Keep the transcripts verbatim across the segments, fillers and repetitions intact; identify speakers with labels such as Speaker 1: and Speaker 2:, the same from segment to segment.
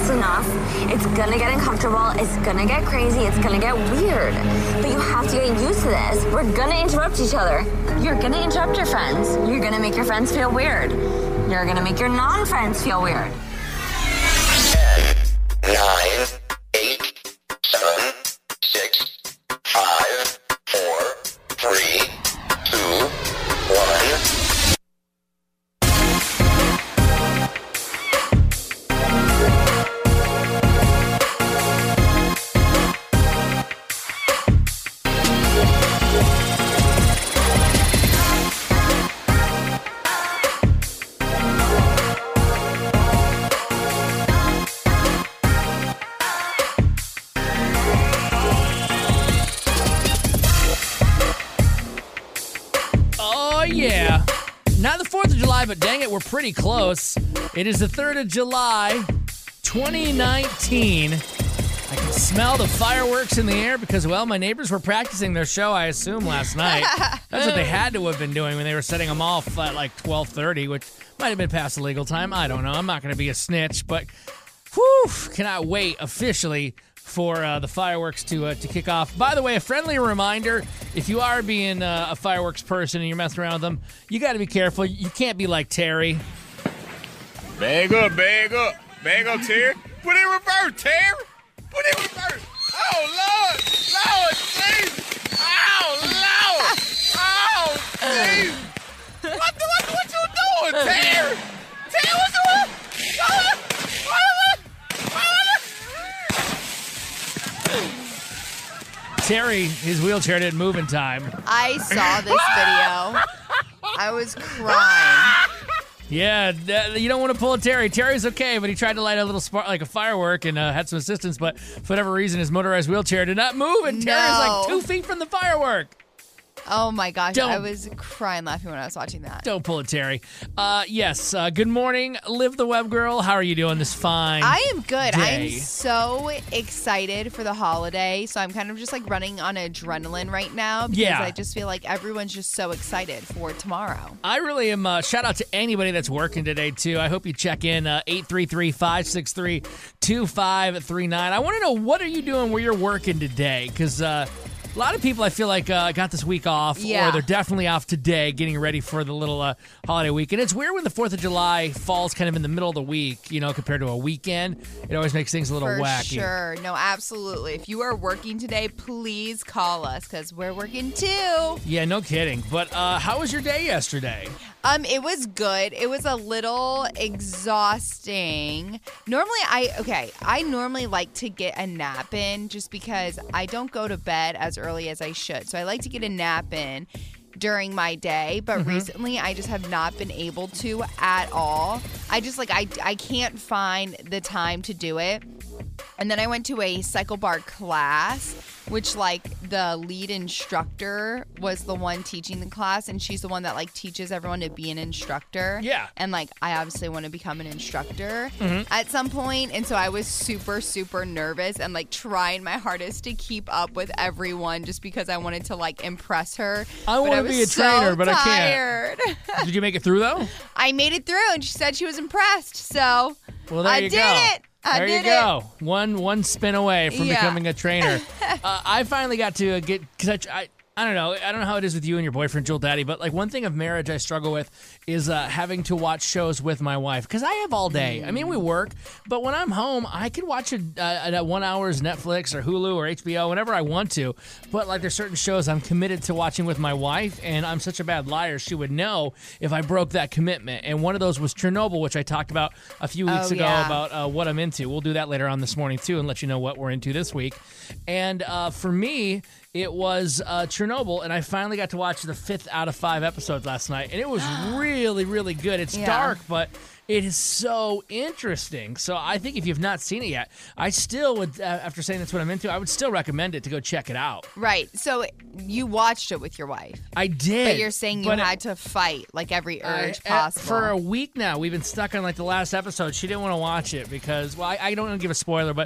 Speaker 1: enough's enough. It's gonna get uncomfortable. It's gonna get crazy. It's gonna get weird. But you have to get used to this. We're gonna interrupt each other. You're gonna interrupt your friends. You're gonna make your friends feel weird. You're gonna make your non-friends feel weird.
Speaker 2: ten, nine, eight, seven, six, five, four, three, two, one.
Speaker 3: Yeah. Not the fourth of July, but dang it, we're pretty close. It is the third of July, twenty nineteen. I can smell the fireworks in the air because, well, my neighbors were practicing their show, I assume, last night. That's what they had to have been doing when they were setting them off at like twelve thirty, which might have been past the legal time. I don't know. I'm not going to be a snitch, but whew, cannot wait officially for uh, the fireworks to uh, to kick off. By the way, a friendly reminder, if you are being uh, a fireworks person and you're messing around with them, you got to be careful. You can't be like Terry.
Speaker 4: Bag up, bag up. Bag up, Terry. Put it in reverse, Terry. Put it in reverse. Oh, Lord. Lord, Jesus. Oh, Lord. Oh, Jesus. What, the, what, what you doing, Terry? Terry, what's the what? What, what, what, what?
Speaker 3: Terry, his wheelchair didn't move in time.
Speaker 5: I saw this video. I was crying.
Speaker 3: Yeah, th- you don't want to pull a Terry. Terry's okay, but he tried to light a little spark, like a firework, and uh, had some assistance, but for whatever reason, his motorized wheelchair did not move, and Terry was like two feet from the firework.
Speaker 5: Oh, my gosh.
Speaker 3: Don't,
Speaker 5: I was crying laughing when I was watching that.
Speaker 3: Don't pull it, Terry. Uh, yes, uh, good morning, Liv the Web Girl. How are you doing this fine
Speaker 5: I am good.
Speaker 3: day?
Speaker 5: I'm so excited for the holiday, so I'm kind of just like running on adrenaline right now because
Speaker 3: Yeah.
Speaker 5: I just feel like everyone's just so excited for tomorrow.
Speaker 3: I really am. Uh, shout out to anybody that's working today, too. I hope you check in uh, eight three three, five six three, two five three nine. I want to know, what are you doing where you're working today? Because uh, a lot of people, I feel like, uh, got this week off,
Speaker 5: Yeah.
Speaker 3: or they're definitely off today, getting ready for the little uh, holiday week. And it's weird when the fourth of July falls kind of in the middle of the week, you know, compared to a weekend. It always makes things a little
Speaker 5: For
Speaker 3: wacky.
Speaker 5: sure. No, absolutely. If you are working today, please call us because we're working too.
Speaker 3: Yeah, no kidding. But uh, how was your day yesterday?
Speaker 5: Um, it was good. It was a little exhausting. Normally, I okay. I normally like to get a nap in just because I don't go to bed as early as I should. So I like to get a nap in during my day, but
Speaker 3: Mm-hmm.
Speaker 5: recently I just have not been able to at all. I just like I I can't find the time to do it. And then I went to a cycle bar class, which like the lead instructor was the one teaching the class, and she's the one that like teaches everyone to be an instructor.
Speaker 3: Yeah.
Speaker 5: And like I obviously want to become an instructor
Speaker 3: Mm-hmm.
Speaker 5: at some point, and so I was super super nervous and like trying my hardest to keep up with everyone just because I wanted to like impress her.
Speaker 3: I
Speaker 5: But
Speaker 3: wanna
Speaker 5: was
Speaker 3: be a
Speaker 5: so
Speaker 3: trainer, but I can't.
Speaker 5: tired.
Speaker 3: Did you make it through, though?
Speaker 5: I made it through, and she said she was impressed. So
Speaker 3: Well, there
Speaker 5: I
Speaker 3: you
Speaker 5: did
Speaker 3: go.
Speaker 5: it. I
Speaker 3: there
Speaker 5: did
Speaker 3: you go. One one spin away from
Speaker 5: Yeah.
Speaker 3: becoming a trainer. uh, I finally got to get because I, I I don't know I don't know how it is with you and your boyfriend Joel Daddy, but like one thing of marriage I struggle with is uh, having to watch shows with my wife because I have all day. I mean, we work, but when I'm home, I can watch a, a, a one hour's Netflix or Hulu or H B O whenever I want to. But like there's certain shows I'm committed to watching with my wife, and I'm such a bad liar. She would know if I broke that commitment. And one of those was Chernobyl, which I talked about a few weeks
Speaker 5: Oh,
Speaker 3: ago
Speaker 5: yeah.
Speaker 3: about uh, what I'm into. We'll do that later on this morning too, and let you know what we're into this week. And uh, for me, it was uh, Chernobyl, and I finally got to watch the fifth out of five episodes last night, and it was really, really good. It's
Speaker 5: Yeah.
Speaker 3: dark, but it is so interesting. So I think if you've not seen it yet, I still would, uh, after saying that's what I'm into, I would still recommend it to go check it out.
Speaker 5: Right. So you watched it with your wife,
Speaker 3: I did.
Speaker 5: but you're saying you
Speaker 3: but it-
Speaker 5: had to fight like every urge
Speaker 3: I- uh,
Speaker 5: possible.
Speaker 3: For a week now, we've been stuck on like the last episode. She didn't want to watch it because, well, I, I don't want to give a spoiler, but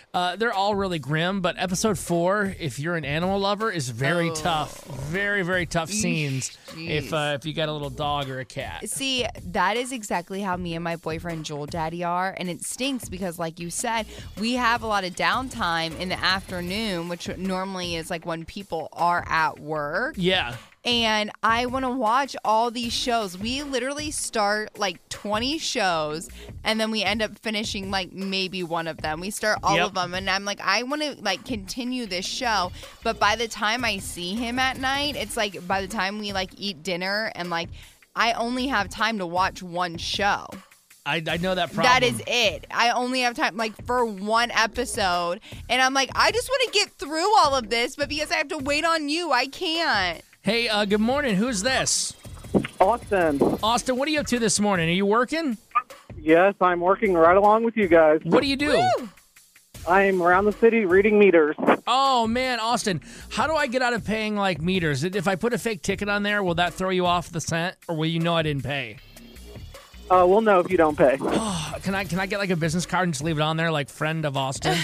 Speaker 3: Uh, they're all really grim, but episode four, if you're an animal lover, is very
Speaker 5: Oh.
Speaker 3: tough. Very, very tough scenes
Speaker 5: Jeez.
Speaker 3: if uh, if you got a little dog or a cat.
Speaker 5: See, that is exactly how me and my boyfriend Joel Daddy are, and it stinks because, like you said, we have a lot of downtime in the afternoon, which normally is like when people are at work.
Speaker 3: Yeah.
Speaker 5: And I want to watch all these shows. We literally start like twenty shows, and then we end up finishing like maybe one of them. We start all
Speaker 3: Yep.
Speaker 5: of them, and I'm like, I want to like continue this show. But by the time I see him at night, it's like by the time we like eat dinner, and like I only have time to watch one show.
Speaker 3: I, I know that problem.
Speaker 5: That is it. I only have time like for one episode, and I'm like, I just want to get through all of this, but because I have to wait on you, I can't.
Speaker 3: Hey, uh, good morning. Who's this?
Speaker 6: Austin.
Speaker 3: Austin, what are you up to this morning? Are you working?
Speaker 6: Yes, I'm working right along with you guys.
Speaker 3: What do you do?
Speaker 5: Woo!
Speaker 6: I'm around the city reading meters.
Speaker 3: Oh, man, Austin, how do I get out of paying, like, meters? If I put a fake ticket on there, will that throw you off the cent, or will you know I didn't pay?
Speaker 6: Uh, we'll know if you don't pay.
Speaker 3: Oh, can I can I get, like, a business card and just leave it on there, like, friend of Austin?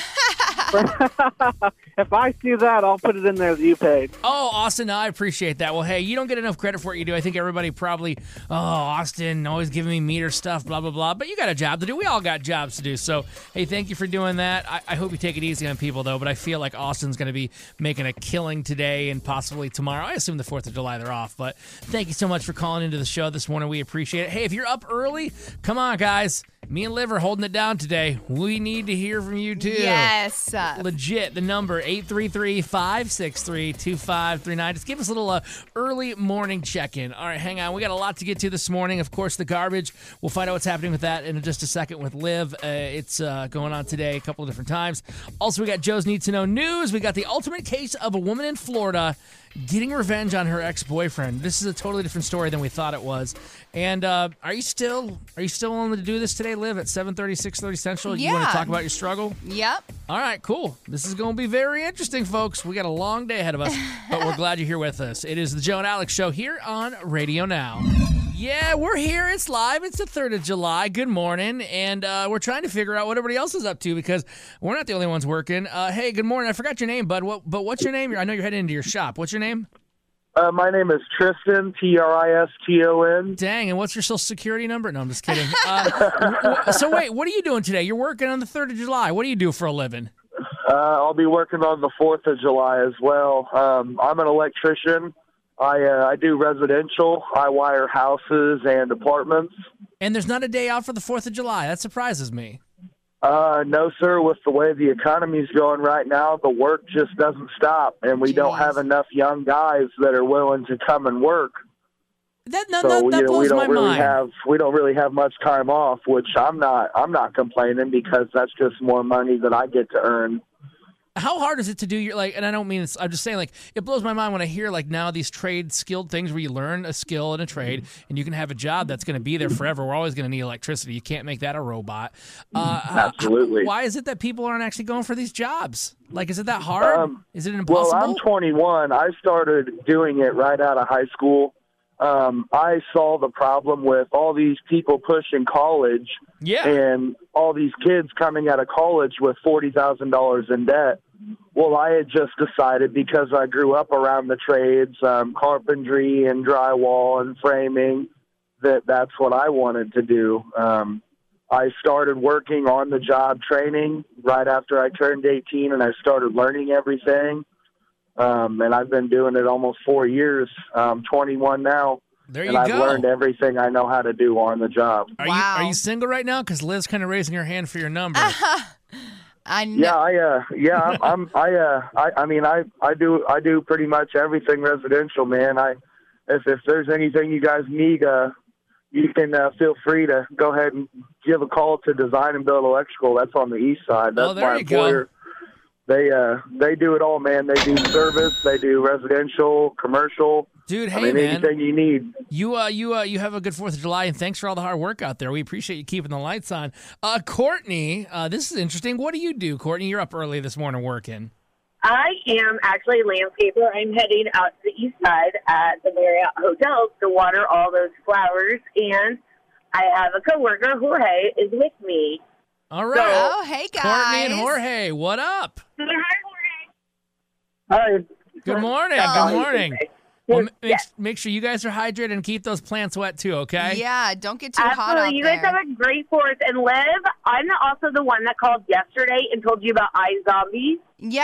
Speaker 6: If I see that, I'll put it in there that you paid.
Speaker 3: Oh, Austin, I appreciate that. Well, hey, you don't get enough credit for what you do. I think everybody probably, oh, Austin, always giving me meter stuff, blah, blah, blah. But you got a job to do. We all got jobs to do. So, hey, thank you for doing that. I, I hope you take it easy on people, though. But I feel like Austin's going to be making a killing today and possibly tomorrow. I assume the fourth of July they're off. But thank you so much for calling into the show this morning. We appreciate it. Hey, if you're up early, come on, guys. Me and Liv are holding it down today. We need to hear from you, too.
Speaker 5: Yes.
Speaker 3: Legit. The number, eight three three, five six three, two five three nine. Just give us a little uh, early morning check-in. All right, hang on. We got a lot to get to this morning. Of course, the garbage. We'll find out what's happening with that in just a second with Liv. Uh, it's uh, going on today a couple of different times. Also, we got Joe's Need to Know News. We got the ultimate case of a woman in Florida getting revenge on her ex-boyfriend. This is a totally different story than we thought it was. And uh, are you still are you still willing to do this today, Liv, at seven thirty, six thirty Central? You want
Speaker 5: Yeah.
Speaker 3: to talk about your struggle?
Speaker 5: Yep.
Speaker 3: All right, cool. This is going to be very interesting, folks. We got a long day ahead of us, but we're glad you're here with us. It is the Joe and Alex Show here on Radio Now. Yeah, we're here. It's live. It's the third of July. Good morning. And uh, we're trying to figure out what everybody else is up to because we're not the only ones working. Uh, hey, good morning. I forgot your name, bud. What, but what's your name? I know you're heading into your shop. What's your name?
Speaker 7: Uh, my name is Tristan, T R I S T O N.
Speaker 3: Dang, and what's your social security number? No, I'm just kidding. Uh, w- w- so wait, what are you doing today? You're working on the third of July. What do you do for a living?
Speaker 7: Uh, I'll be working on the fourth of July as well. Um, I'm an electrician. I uh, I do residential. I wire houses and apartments.
Speaker 3: And there's not a day out for the fourth of July. That surprises me.
Speaker 7: Uh, no, sir. With the way the economy's going right now, the work just doesn't stop, and we don't
Speaker 5: Jeez.
Speaker 7: have enough young guys that are willing to come and work.
Speaker 3: That, that,
Speaker 7: So
Speaker 3: that,
Speaker 7: we,
Speaker 3: that
Speaker 7: you know,
Speaker 3: blows
Speaker 7: we don't
Speaker 3: my
Speaker 7: really
Speaker 3: mind.
Speaker 7: have we don't really have much time off, which I'm not I'm not complaining because that's just more money that I get to earn.
Speaker 3: How hard is it to do your, like, and I don't mean it's, I'm just saying, like, it blows my mind when I hear, like, now these trade skilled things where you learn a skill in a trade and you can have a job that's going to be there forever. We're always going to need electricity. You can't make that a robot. Uh,
Speaker 7: Absolutely.
Speaker 3: Why is it that people aren't actually going for these jobs? Like, is it that hard?
Speaker 7: Um,
Speaker 3: is it
Speaker 7: Well,
Speaker 3: impossible?
Speaker 7: I'm twenty-one. I started doing it right out of high school. Um, I saw the problem with all these people pushing college
Speaker 3: yeah.
Speaker 7: and all these kids coming out of college with forty thousand dollars in debt. Well, I had just decided because I grew up around the trades, um, carpentry and drywall and framing, that that's what I wanted to do. Um, I started working on the job training right after I turned eighteen, and I started learning everything. Um, and I've been doing it almost four years. I'm twenty-one now.
Speaker 3: There
Speaker 7: and
Speaker 3: you
Speaker 7: I've
Speaker 3: go.
Speaker 7: learned everything I know how to do on the job.
Speaker 3: Are
Speaker 5: Wow.
Speaker 3: you are you single right now? Because Liz kind of raising her hand for your number.
Speaker 5: I know.
Speaker 7: Yeah, I uh, yeah, I'm, I'm I uh, I, I mean, I, I do, I do pretty much everything residential, man. I, if if there's anything you guys need, uh, you can uh, feel free to go ahead and give a call to Design and Build Electrical. That's on the east side. That's
Speaker 3: Oh, there
Speaker 7: my
Speaker 3: you go.
Speaker 7: employer. They uh, they do it all, man. They do service, they do residential, commercial.
Speaker 3: Dude,
Speaker 7: I
Speaker 3: hey,
Speaker 7: mean,
Speaker 3: man.
Speaker 7: anything you need.
Speaker 3: You uh you uh you have a good Fourth of July, and thanks for all the hard work out there. We appreciate you keeping the lights on. Uh, Courtney, uh, this is interesting. What do you do, Courtney? You're up early this morning working.
Speaker 8: I am actually a landscaper. I'm heading out to the east side at the Marriott Hotel to water all those flowers, and I have a coworker, Jorge, is with me.
Speaker 3: All right.
Speaker 5: Oh, hey, guys.
Speaker 3: Courtney and Jorge, what up?
Speaker 6: Hi.
Speaker 3: Good morning.
Speaker 5: Oh.
Speaker 3: Good morning. Well, m- make, make sure you guys are hydrated and keep those plants wet too, okay?
Speaker 5: Yeah, don't get too hot out
Speaker 8: Absolutely. You guys
Speaker 5: there.
Speaker 8: have a great fourth. And Liv, I'm also the one that called yesterday and told you about iZombies.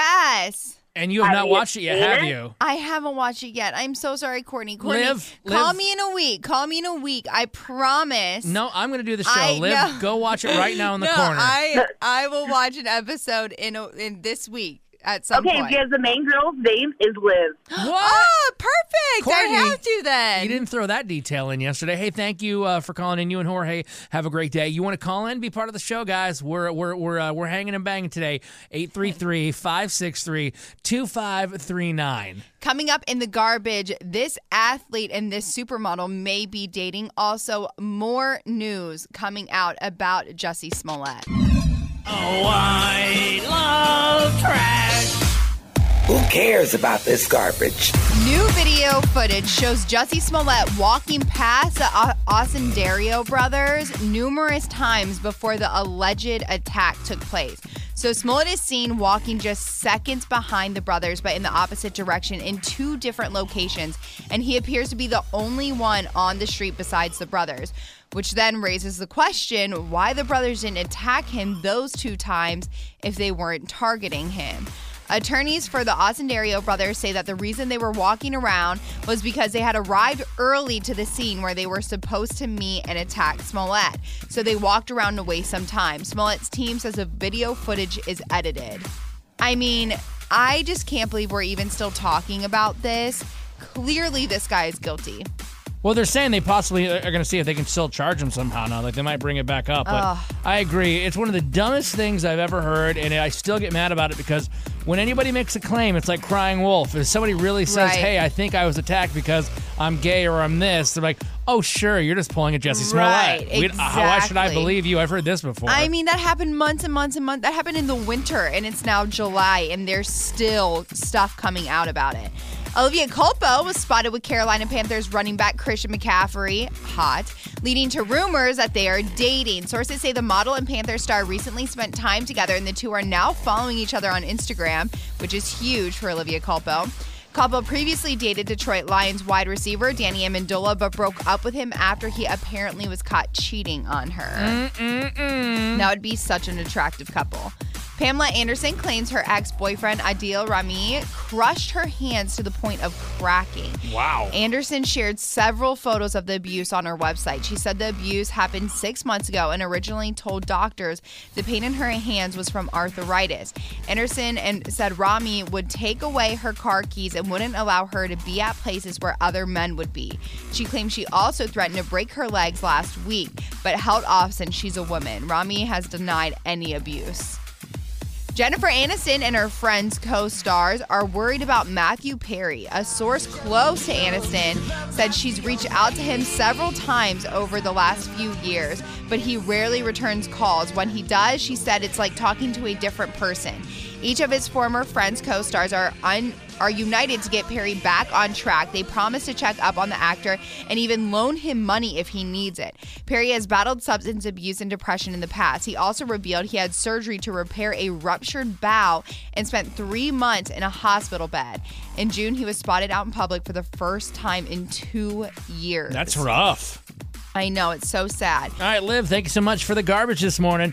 Speaker 5: Yes.
Speaker 3: And you have
Speaker 8: Have
Speaker 3: not
Speaker 8: you
Speaker 3: watched it yet,
Speaker 8: seen
Speaker 3: have
Speaker 8: it?
Speaker 3: you?
Speaker 5: I haven't watched it yet. I'm so sorry, Courtney. Courtney,
Speaker 3: Liv,
Speaker 5: call
Speaker 3: Liv.
Speaker 5: me in a week. Call me in a week. I promise.
Speaker 3: No, I'm going to do the show.
Speaker 5: I
Speaker 3: Liv,
Speaker 5: know.
Speaker 3: go watch it right now in the
Speaker 5: no,
Speaker 3: corner.
Speaker 5: I I will watch an episode in a, in this week at some
Speaker 8: Okay,
Speaker 5: point.
Speaker 8: because the main girl's name is Liv.
Speaker 3: What?
Speaker 5: Oh, perfect.
Speaker 3: Courtney,
Speaker 5: I have to then.
Speaker 3: You didn't throw that detail in yesterday. Hey, thank you uh, for calling in. You and Jorge have a great day. You want to call in, be part of the show, guys? We're we're we're uh, we're hanging and banging today. eight three three, five six three, two five three nine.
Speaker 5: Coming up in the garbage, this athlete and this supermodel may be dating. Also, more news coming out about Jussie Smollett.
Speaker 9: Oh, I love trash.
Speaker 10: Who cares about this garbage?
Speaker 5: New video footage shows Jussie Smollett walking past the O- Osundario brothers numerous times before the alleged attack took place. So Smollett is seen walking just seconds behind the brothers, but in the opposite direction in two different locations, and he appears to be the only one on the street besides the brothers, which then raises the question why the brothers didn't attack him those two times if they weren't targeting him. Attorneys for the Osundario brothers say that the reason they were walking around was because they had arrived early to the scene where they were supposed to meet and attack Smollett. So they walked around to waste some time. Smollett's team says the video footage is edited. I mean, I just can't believe we're even still talking about this. Clearly, this guy is guilty.
Speaker 3: Well, they're saying they possibly are going to see if they can still charge him somehow now. Like, they might bring it back up. But
Speaker 5: Ugh.
Speaker 3: I agree. It's one of the dumbest things I've ever heard, and I still get mad about it because when anybody makes a claim, it's like crying wolf. If somebody really says,
Speaker 5: Right.
Speaker 3: hey, I think I was attacked because I'm gay or I'm this, they're like, oh, sure, you're just pulling a Jussie Smollett.
Speaker 5: Right,
Speaker 3: We- uh, Why should I
Speaker 5: exactly.
Speaker 3: believe you? I've heard this before.
Speaker 5: I mean, that happened months and months and months. That happened in the winter, and it's now July, and there's still stuff coming out about it. Olivia Culpo was spotted with Carolina Panthers running back Christian McCaffrey, hot, leading to rumors that they are dating. Sources say the model and Panther star recently spent time together, and the two are now following each other on Instagram, which is huge for Olivia Culpo. Culpo previously dated Detroit Lions wide receiver Danny Amendola, but broke up with him after he apparently was caught cheating on her.
Speaker 3: Mm-mm-mm.
Speaker 5: That would be such an attractive couple. Pamela Anderson claims her ex-boyfriend Adil Rami crushed her hands to the point of cracking.
Speaker 3: Wow.
Speaker 5: Anderson shared several photos of the abuse on her website. She said the abuse happened six months ago and originally told doctors the pain in her hands was from arthritis. Anderson and said Rami would take away her car keys and wouldn't allow her to be at places where other men would be. She claimed she also threatened to break her legs last week, but held off since she's a woman. Rami has denied any abuse. Jennifer Aniston and her Friends co-stars are worried about Matthew Perry. A source close to Aniston said she's reached out to him several times over the last few years, but he rarely returns calls. When he does, she said it's like talking to a different person. Each of his former Friends co-stars are un- are united to get Perry back on track. They promise to check up on the actor and even loan him money if he needs it. Perry has battled substance abuse and depression in the past. He also revealed he had surgery to repair a ruptured bowel and spent three months in a hospital bed. In June, he was spotted out in public for the first time in two years.
Speaker 3: That's rough.
Speaker 5: I know, it's so sad.
Speaker 3: All right, Liv, thank you so much for the garbage this morning.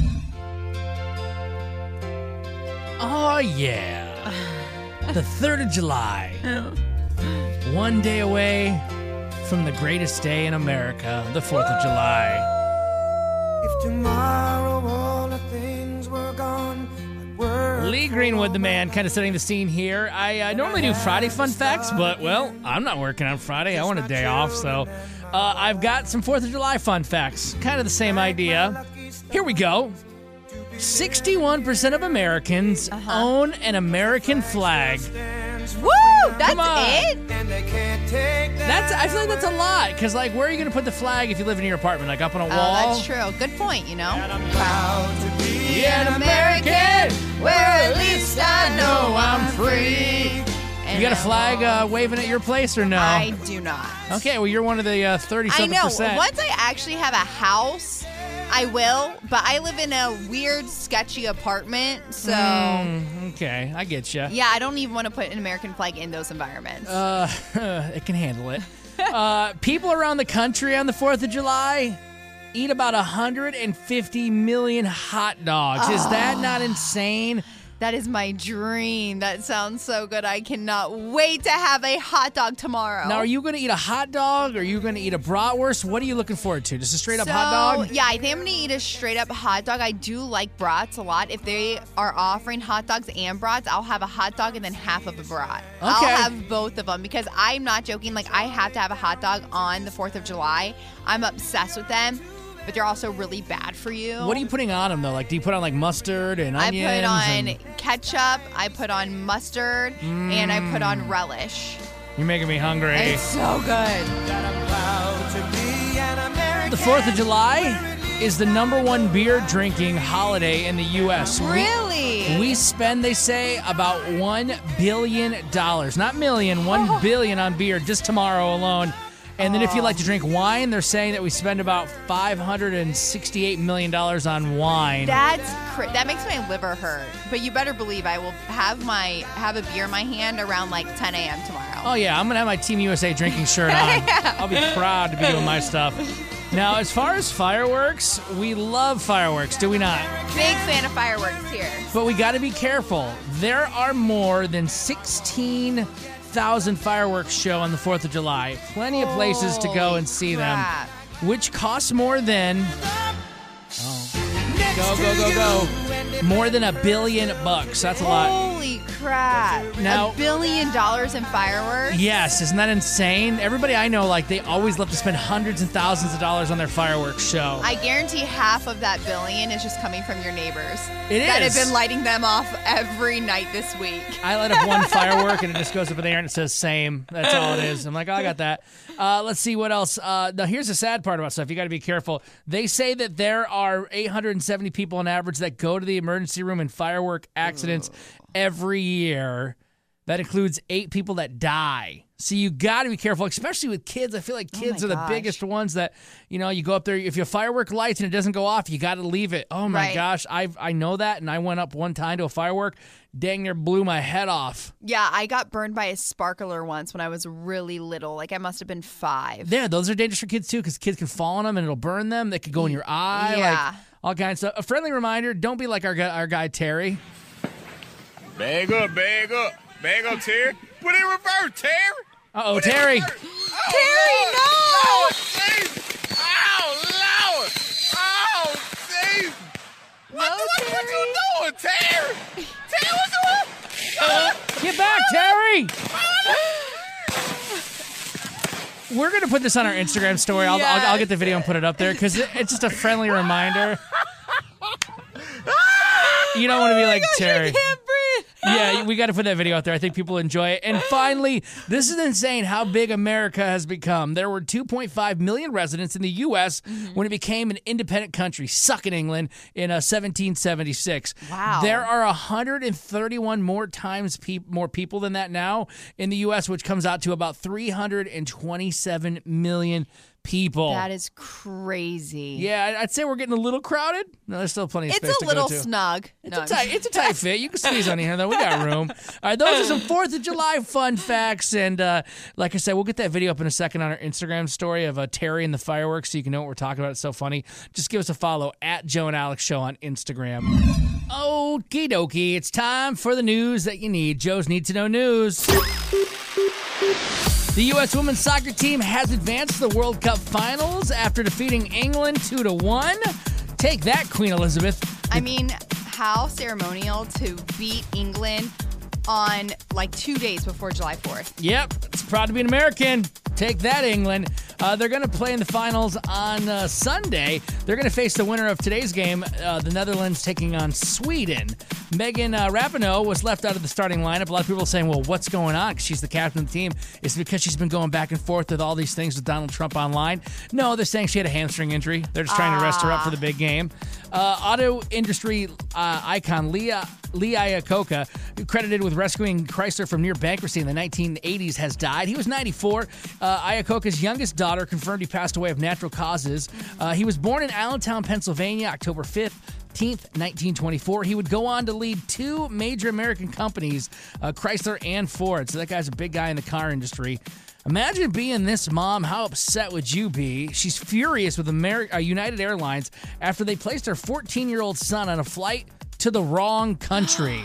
Speaker 3: Oh, yeah. The third of July. One day away from the greatest day in America, the fourth of July.
Speaker 9: If tomorrow all the things were gone, I'd work
Speaker 3: Lee Greenwood, the man, kind of setting the scene here. I uh, normally do Friday fun facts, but, well, I'm not working on Friday. I want a day off, so uh, I've got some fourth of July fun facts. Kind of the same idea. Here we go. sixty-one percent of Americans
Speaker 5: Uh-huh.
Speaker 3: own an American flag.
Speaker 5: Woo! That's
Speaker 3: Come on.
Speaker 5: it?
Speaker 3: That's I feel like that's a lot, because, like, where are you going to put the flag if you live in your apartment? Like, up on a
Speaker 5: Oh,
Speaker 3: wall?
Speaker 5: that's true. Good point, you know?
Speaker 3: Be an American, where at least I know I'm free. You got a flag uh, waving at your place or no?
Speaker 5: I do not.
Speaker 3: Okay, well, you're one of the uh, thirty
Speaker 5: I
Speaker 3: something
Speaker 5: know.
Speaker 3: percent.
Speaker 5: Once I actually have a house, I will, but I live in a weird, sketchy apartment, so
Speaker 3: Mm, okay, I get you.
Speaker 5: yeah, I don't even want to put an American flag in those environments.
Speaker 3: Uh, it can handle it. uh, people around the country on the fourth of July eat about one hundred fifty million hot dogs. Is that not insane?
Speaker 5: That is my dream. That sounds so good. I cannot wait to have a hot dog tomorrow.
Speaker 3: Now, are you going to eat a hot dog or are you going to eat a bratwurst? What are you looking forward to? Just a straight up
Speaker 5: so,
Speaker 3: hot dog?
Speaker 5: Yeah, I think I'm going to eat a straight up hot dog. I do like brats a lot. If they are offering hot dogs and brats, I'll have a hot dog and then half of a brat.
Speaker 3: Okay.
Speaker 5: I'll have both of them because I'm not joking. Like, I have to have a hot dog on the fourth of July. I'm obsessed with them. But they're also really bad for you.
Speaker 3: What are you putting on them, though? Like, do you put on, like, mustard and
Speaker 5: I
Speaker 3: onions?
Speaker 5: put on
Speaker 3: and...
Speaker 5: ketchup, I put on mustard,
Speaker 3: Mm.
Speaker 5: and I put on relish.
Speaker 3: You're making me hungry.
Speaker 5: It's so good.
Speaker 3: The fourth of July is the number one beer drinking holiday in the U S
Speaker 5: Really?
Speaker 3: We, we spend, they say, about one billion dollars. Not million, one
Speaker 5: Oh.
Speaker 3: billion on beer just tomorrow alone. And then if you like to drink wine, they're saying that we spend about five hundred sixty-eight million dollars on wine.
Speaker 5: That's cra- that makes my liver hurt. But you better believe I will have my have a beer in my hand around like ten a.m. tomorrow.
Speaker 3: Oh, yeah, I'm going to have my Team U S A drinking shirt on.
Speaker 5: Yeah.
Speaker 3: I'll be proud to be doing my stuff. Now, as far as fireworks, we love fireworks, do we not?
Speaker 5: Big fan of fireworks here.
Speaker 3: But we got to be careful. There are more than sixteen thousand fireworks show on the fourth of July. Plenty of places to go and see
Speaker 5: crap.
Speaker 3: them, which cost more than oh, go go go go more than a billion bucks. That's a lot.
Speaker 5: Holy crap.
Speaker 3: Now-
Speaker 5: a billion dollars in fireworks?
Speaker 3: Yes, isn't that insane? Everybody I know, like, they always love to spend hundreds and thousands of dollars on their fireworks show.
Speaker 5: I guarantee half of that billion is just coming from your neighbors.
Speaker 3: It
Speaker 5: That
Speaker 3: is.
Speaker 5: have been lighting them off every night this week.
Speaker 3: I light up one firework and it just goes up in the air and it says same. That's all it is. I'm like, oh, I got that. Uh, let's see what else. Uh, now, here's the sad part about stuff. You got to be careful. They say that there are eight hundred seventy people on average that go to the emergency room in firework accidents every year. That includes eight people that die. So you got to be careful, especially with kids. I feel like kids
Speaker 5: Oh
Speaker 3: are
Speaker 5: my
Speaker 3: the
Speaker 5: gosh.
Speaker 3: biggest ones that, you know, you go up there. If your firework lights and it doesn't go off, you got to leave it. Oh, my
Speaker 5: Right.
Speaker 3: gosh. I I know that, and I went up one time to a firework. Dang near blew my head off.
Speaker 5: Yeah, I got burned by a sparkler once when I was really little. Like, I must have been five.
Speaker 3: Yeah, those are dangerous for kids, too, because kids can fall on them and it'll burn them. They could go in your eye.
Speaker 5: Yeah.
Speaker 3: Like, all kinds of stuff. A friendly reminder, don't be like our guy, our guy Terry.
Speaker 4: Bag up, bag up. Bag up, Terry. Put it in reverse, Terry.
Speaker 3: Uh-oh,
Speaker 4: Put it in
Speaker 3: Terry.
Speaker 4: reverse. Oh, Lord, Jesus. Oh, Lord. Oh, Jesus. What, what, what you doing, Terry? Terry, what's wrong?
Speaker 3: Get back, Terry! We're going to put this on our Instagram story. I'll, I'll, I'll get the video and put it up there because it, it's just a friendly reminder. You don't want to be like Terry. Yeah, we got to put that video out there. I think people enjoy it. And finally, this is insane how big America has become. There were two point five million residents in the U S when it became an independent country, sucking England, in uh, seventeen seventy-six.
Speaker 5: Wow.
Speaker 3: There are one hundred thirty-one more times pe- more people than that now in the U S, which comes out to about three hundred twenty-seven million people.
Speaker 5: That is crazy.
Speaker 3: Yeah, I'd say we're getting a little crowded. No, there's still plenty of
Speaker 5: It's
Speaker 3: space
Speaker 5: a
Speaker 3: to
Speaker 5: little
Speaker 3: go to.
Speaker 5: snug.
Speaker 3: It's,
Speaker 5: No,
Speaker 3: a tight, it's a tight fit. You can squeeze on here, though. We got room. All right, those are some fourth of July fun facts. And uh, like I said, we'll get that video up in a second on our Instagram story of uh, Terry and the fireworks so you can know what we're talking about. It's so funny. Just give us a follow at Joe and Alex Show on Instagram. Okie dokie. It's time for the news that you need. Joe's Need to Know News. The U S women's soccer team has advanced to the World Cup finals after defeating England two to one. Take that, Queen Elizabeth.
Speaker 5: I mean, how ceremonial to beat England on like two days before July fourth.
Speaker 3: Yep, it's proud to be an American. Take that, England. Uh, they're going to play in the finals on uh, Sunday. They're going to face the winner of today's game, uh, the Netherlands taking on Sweden. Megan uh, Rapinoe was left out of the starting lineup. A lot of people are saying, well, what's going on? Because she's the captain of the team. It's because she's been going back and forth with all these things with Donald Trump online. No, they're saying she had a hamstring injury. They're just trying ah. to rest her up for the big game. Uh, auto industry uh, icon Leah Lee Iacocca, credited with rescuing Chrysler from near bankruptcy in the nineteen eighties, has died. He was ninety-four. Uh, Iacocca's youngest daughter confirmed he passed away of natural causes. Uh, he was born in Allentown, Pennsylvania, October fifth, nineteen twenty-four. He would go on to lead two major American companies, uh, Chrysler and Ford. So that guy's a big guy in the car industry. Imagine being this mom. How upset would you be? She's furious with Ameri- uh, United Airlines after they placed her fourteen-year-old son on a flight to the wrong country.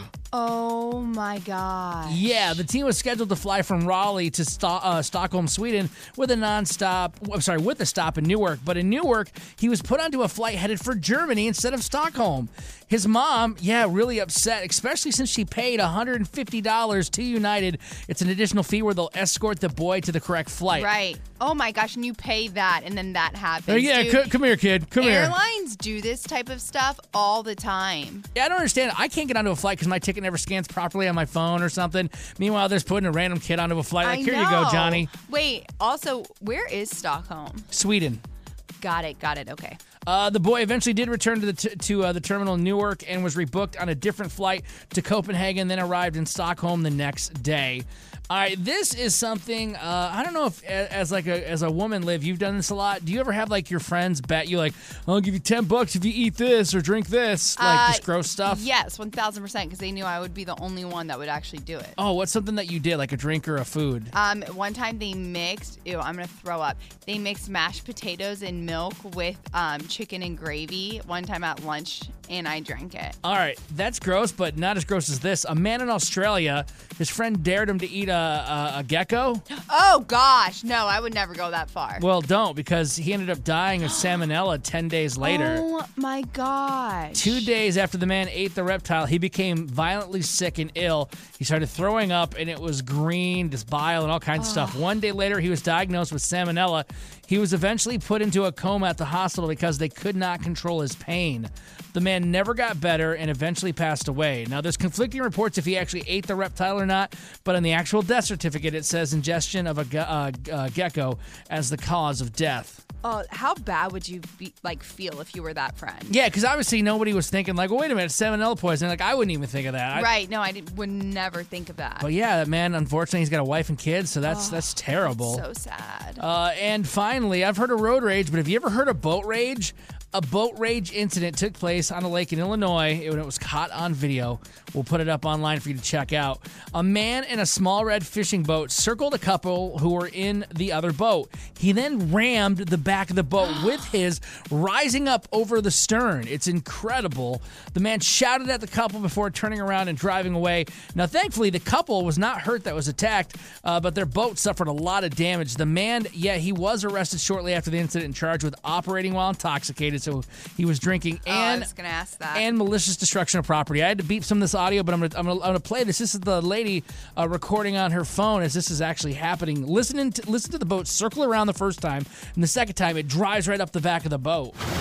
Speaker 5: Oh my gosh.
Speaker 3: Yeah, the team was scheduled to fly from Raleigh to Sto- uh, Stockholm, Sweden, with a non-stop. I'm sorry, with a stop in Newark. But in Newark, he was put onto a flight headed for Germany instead of Stockholm. His mom, yeah, really upset, especially since she paid one hundred fifty dollars to United. It's an additional fee where they'll escort the boy to the correct flight.
Speaker 5: Right. Oh my gosh, and you pay that, and then that happens.
Speaker 3: Uh, yeah, c- come here, kid. Come
Speaker 5: Airlines
Speaker 3: here.
Speaker 5: Airlines do this type of stuff all the time.
Speaker 3: Yeah, I don't understand. I can't get onto a flight because my ticket never scans properly on my phone or something. Meanwhile, they're putting a random kid onto a flight. Like,
Speaker 5: I
Speaker 3: here
Speaker 5: know.
Speaker 3: you go, Johnny.
Speaker 5: Wait, also, where is Stockholm?
Speaker 3: Sweden.
Speaker 5: Got it, got it, okay.
Speaker 3: Uh, the boy eventually did return to the t- to uh, the terminal in Newark and was rebooked on a different flight to Copenhagen, then arrived in Stockholm the next day. All right, this is something, uh, I don't know if as like a as a woman, Liv, you've done this a lot. Do you ever have like your friends bet you like, I'll give you ten bucks if you eat this or drink this, like
Speaker 5: uh,
Speaker 3: this gross stuff?
Speaker 5: Yes, one thousand percent, because they knew I would be the only one that would actually do it.
Speaker 3: Oh, what's something that you did, like a drink or a food?
Speaker 5: Um, one time they mixed, ew, I'm going to throw up. They mixed mashed potatoes and milk with um, chicken and gravy one time at lunch, and I drank it.
Speaker 3: All right, that's gross, but not as gross as this. A man in Australia, his friend dared him to eat a, a, a gecko.
Speaker 5: Oh, gosh. No, I would never go that far.
Speaker 3: Well, don't, because he ended up dying of salmonella ten days later.
Speaker 5: Oh, my gosh.
Speaker 3: Two days after the man ate the reptile, he became violently sick and ill. He started throwing up, and it was green, this bile, and all kinds oh. of stuff. One day later, he was diagnosed with salmonella. He was eventually put into a coma at the hospital because they could not control his pain. The man never got better and eventually passed away. Now, there's conflicting reports if he actually ate the reptile or not, but on the actual death certificate, it says ingestion of a ge- uh, uh, gecko as the cause of death.
Speaker 5: Oh, how bad would you be like feel if you were that friend?
Speaker 3: Yeah, because obviously nobody was thinking like, well, wait a minute, salmonella poisoning. Like, I wouldn't even think of that. I,
Speaker 5: right? No, I did, would never think of that.
Speaker 3: But yeah, that man, unfortunately, he's got a wife and kids, so that's
Speaker 5: oh,
Speaker 3: that's terrible.
Speaker 5: That's so sad.
Speaker 3: Uh, and finally, I've heard of road rage, but have you ever heard of boat rage? A boat rage incident took place on a lake in Illinois when it was caught on video. We'll put it up online for you to check out. A man in a small red fishing boat circled a couple who were in the other boat. He then rammed the back of the boat with his rising up over the stern. It's incredible. The man shouted at the couple before turning around and driving away. Now, thankfully, the couple was not hurt that was attacked, uh, but their boat suffered a lot of damage. The man, yeah, he was arrested shortly after the incident and charged with operating while intoxicated. So he was drinking and,
Speaker 5: oh, I was gonna ask that.
Speaker 3: and malicious destruction of property. I had to beep some of this audio, but I'm gonna I'm gonna, I'm gonna play this. This is the lady uh, recording on her phone as this is actually happening. Listen to listen to the boat circle around the first time, and the second time it drives right up the back of the boat. She's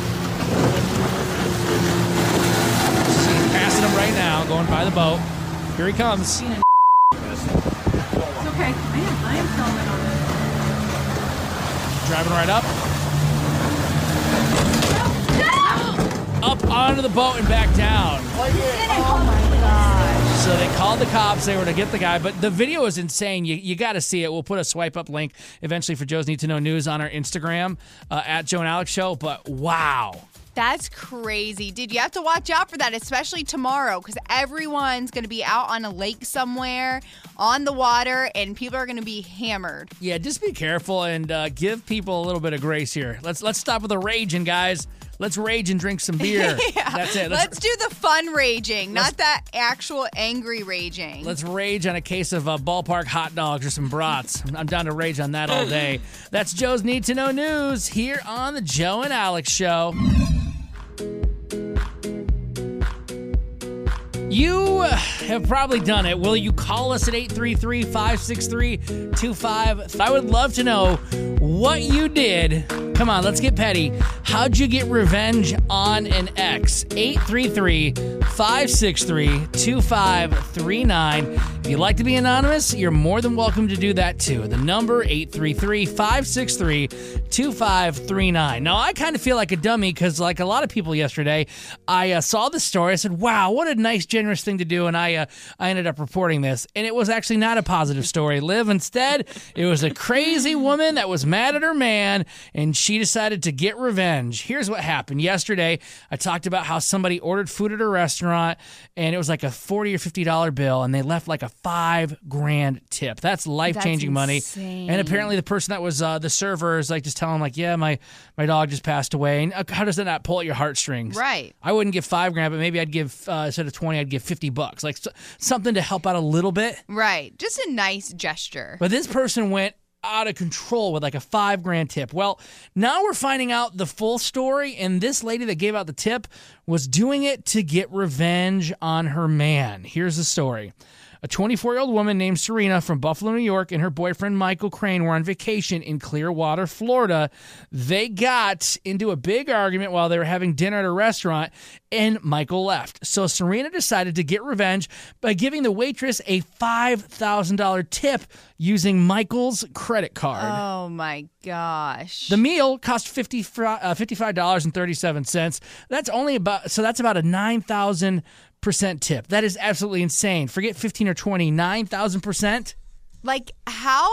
Speaker 3: passing him right now, going by the boat. Here he comes.
Speaker 11: It's okay. I am I am filming on it.
Speaker 3: Driving right up. Up onto the boat and back down.
Speaker 5: Oh my gosh.
Speaker 3: So they called the cops. They were to get the guy. But the video is insane. You you got to see it. We'll put a swipe up link eventually for Joe's Need to Know News on our Instagram uh, at Joe and Alex Show. But wow.
Speaker 5: That's crazy. Dude, you have to watch out for that, especially tomorrow, because everyone's going to be out on a lake somewhere on the water, and people are going to be hammered.
Speaker 3: Yeah, just be careful and uh, give people a little bit of grace here. Let's let's stop with the raging, guys. Let's rage and drink some beer.
Speaker 5: Yeah.
Speaker 3: That's it.
Speaker 5: Let's, let's do the fun raging, not that actual angry raging.
Speaker 3: Let's rage on a case of uh, ballpark hot dogs or some brats. I'm down to rage on that all day. That's Joe's Need to Know News here on the Joe and Alex Show. You have probably done it. Will you call us at eight three three, five six three, two five? I would love to know what you did Come on, let's get petty. How'd you get revenge on an ex? eight three three, five six three, two five three nine. If you'd like to be anonymous, you're more than welcome to do that too. The number, eight three three, five six three, two five three nine. Now, I kind of feel like a dummy because like a lot of people yesterday, I uh, saw the story. I said, wow, what a nice, generous thing to do. And I, uh, I ended up reporting this. And it was actually not a positive story. Liv, instead, it was a crazy woman that was mad at her man, and she decided to get revenge. Here's what happened. Yesterday, I talked about how somebody ordered food at a restaurant, and it was like a forty or fifty dollar bill, and they left like a five grand tip. That's life-changing money.
Speaker 5: insane.
Speaker 3: And apparently the person that was uh, the server is like just telling them like, yeah, my, my dog just passed away. And uh, how does that not pull at your heartstrings?
Speaker 5: Right.
Speaker 3: I wouldn't give five grand, but maybe I'd give, uh, instead of twenty, I'd give fifty bucks. Like so, something to help out a little bit.
Speaker 5: Right. Just a nice gesture.
Speaker 3: But this person went out of control with like a five grand tip. Well, now we're finding out the full story, and this lady that gave out the tip was doing it to get revenge on her man. Here's the story. A twenty-four-year-old woman named Serena from Buffalo, New York, and her boyfriend Michael Crane were on vacation in Clearwater, Florida. They got into a big argument while they were having dinner at a restaurant, and Michael left. So Serena decided to get revenge by giving the waitress a five thousand dollars tip using Michael's credit card.
Speaker 5: Oh, my gosh.
Speaker 3: The meal cost fifty-five dollars and thirty-seven cents. That's only about, so that's about a nine thousand percent tip. That is absolutely insane. Forget fifteen or twenty, nine thousand percent.
Speaker 5: Like, how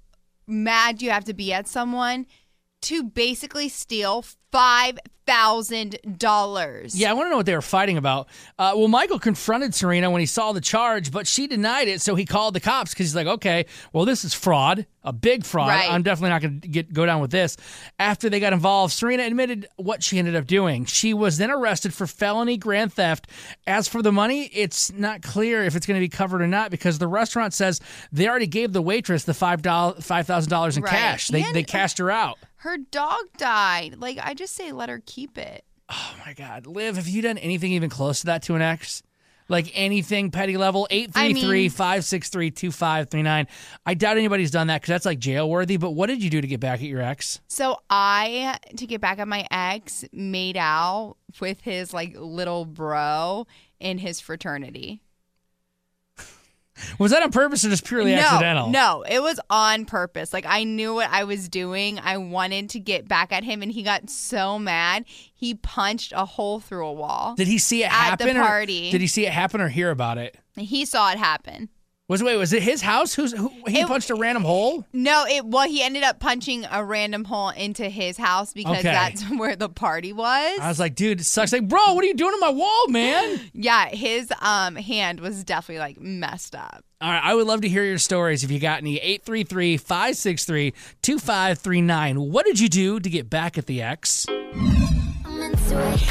Speaker 5: mad do you have to be at someone to basically steal five thousand dollars?
Speaker 3: Yeah, I want to know what they were fighting about. Uh, well, Michael confronted Serena when he saw the charge, but she denied it, so he called the cops because he's like, okay, well, this is fraud, a big fraud.
Speaker 5: Right.
Speaker 3: I'm definitely not going to get go down with this. After they got involved, Serena admitted what she ended up doing. She was then arrested for felony grand theft. As for the money, it's not clear if it's going to be covered or not because the restaurant says they already gave the waitress the five thousand dollars in
Speaker 5: Right.
Speaker 3: cash. They,
Speaker 5: And-
Speaker 3: they cashed her out.
Speaker 5: Her dog died. Like, I just say let her keep it.
Speaker 3: Oh, my God. Liv, have you done anything even close to that to an ex? Like anything petty level? eight three three, five six three, two five three nine. I doubt anybody's done that because that's like jail worthy. But what did you do to get back at your ex?
Speaker 5: So I, to get back at my ex, made out with his, like, little bro in his fraternity.
Speaker 3: Was that on purpose or just purely
Speaker 5: no,
Speaker 3: accidental?
Speaker 5: No, it was on purpose. Like, I knew what I was doing. I wanted to get back at him, and he got so mad, he punched a hole through a wall.
Speaker 3: Did he see it
Speaker 5: at
Speaker 3: happen?
Speaker 5: the
Speaker 3: or-
Speaker 5: party.
Speaker 3: Did he see it happen or hear about it?
Speaker 5: He saw it happen.
Speaker 3: Was wait, was it his house? Who's who? He
Speaker 5: It-
Speaker 3: punched a random hole?
Speaker 5: No, it well, he ended up punching a random hole into his house because
Speaker 3: Okay.
Speaker 5: that's where the party was.
Speaker 3: I was like, dude, it sucks. Like, bro, what are you doing to my wall, man?
Speaker 5: Yeah, his um hand was definitely like messed up.
Speaker 3: All right, I would love to hear your stories if you got any. eight three three, five six three, two five three nine. What did you do to get back at the ex?
Speaker 1: I'm into it.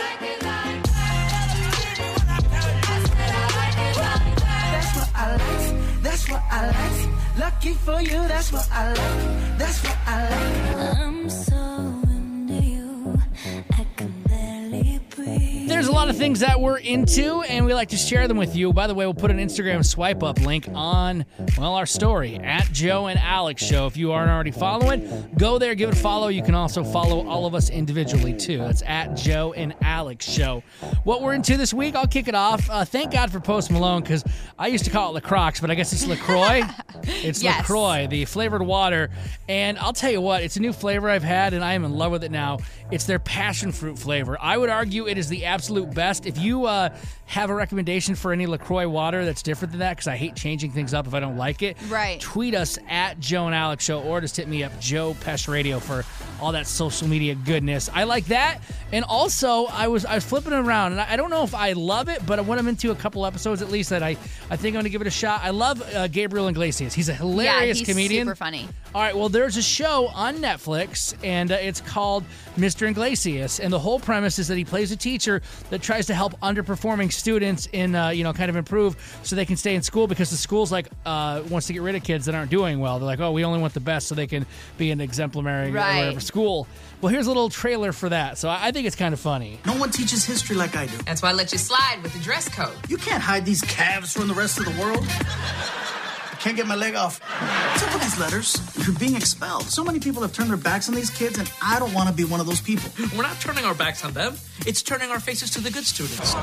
Speaker 9: That's what I like. That's what I like. Lucky for you, that's what I like. That's what I like.
Speaker 1: I'm so into you. I can barely breathe.
Speaker 3: There's a lot of things that we're into, and we like to share them with you. By the way, we'll put an Instagram swipe up link on, well, our story, at Joe and Alex Show. If you aren't already following, go there, give it a follow. You can also follow all of us individually, too. That's at Joe and Alex Show. What we're into this week, I'll kick it off. Uh, thank God for Post Malone, because I used to call it LaCroix, but I guess it's LaCroix. It's
Speaker 5: Yes.
Speaker 3: LaCroix, the flavored water. And I'll tell you what, it's a new flavor I've had, and I am in love with it now. It's their passion fruit flavor. I would argue it is the absolute best. If you uh, have a recommendation for any LaCroix water that's different than that, because I hate changing things up if I don't like it,
Speaker 5: Right.
Speaker 3: tweet us at Joe and Alex Show, or just hit me up, Joe Pesh Radio, for all that social media goodness. I like that. And also, I was I was flipping it around, and I, I don't know if I love it, but when I'm into a couple episodes at least that I, I think I'm going to give it a shot. I love uh, Gabriel Iglesias. He's a hilarious
Speaker 5: yeah, he's
Speaker 3: comedian.
Speaker 5: super funny.
Speaker 3: All right, well, there's a show on Netflix, and uh, it's called Mister Iglesias, and the whole premise is that he plays a teacher that tries to help underperforming students in, uh, you know, kind of improve so they can stay in school, because the school's like uh, wants to get rid of kids that aren't doing well. They're like, oh, we only want the best so they can be an exemplary
Speaker 5: Right.
Speaker 3: or whatever school. Well, here's a little trailer for that, so I, I think it's kind of funny.
Speaker 11: No one teaches history like I do.
Speaker 12: That's why I let you slide with the dress code.
Speaker 11: You can't hide these calves from the rest of the world. I can't get my leg off. What's up with these letters? You're being expelled. So many people have turned their backs on these kids, and I don't want to be one of those people.
Speaker 13: We're not turning our backs on them. It's turning our faces to the good students.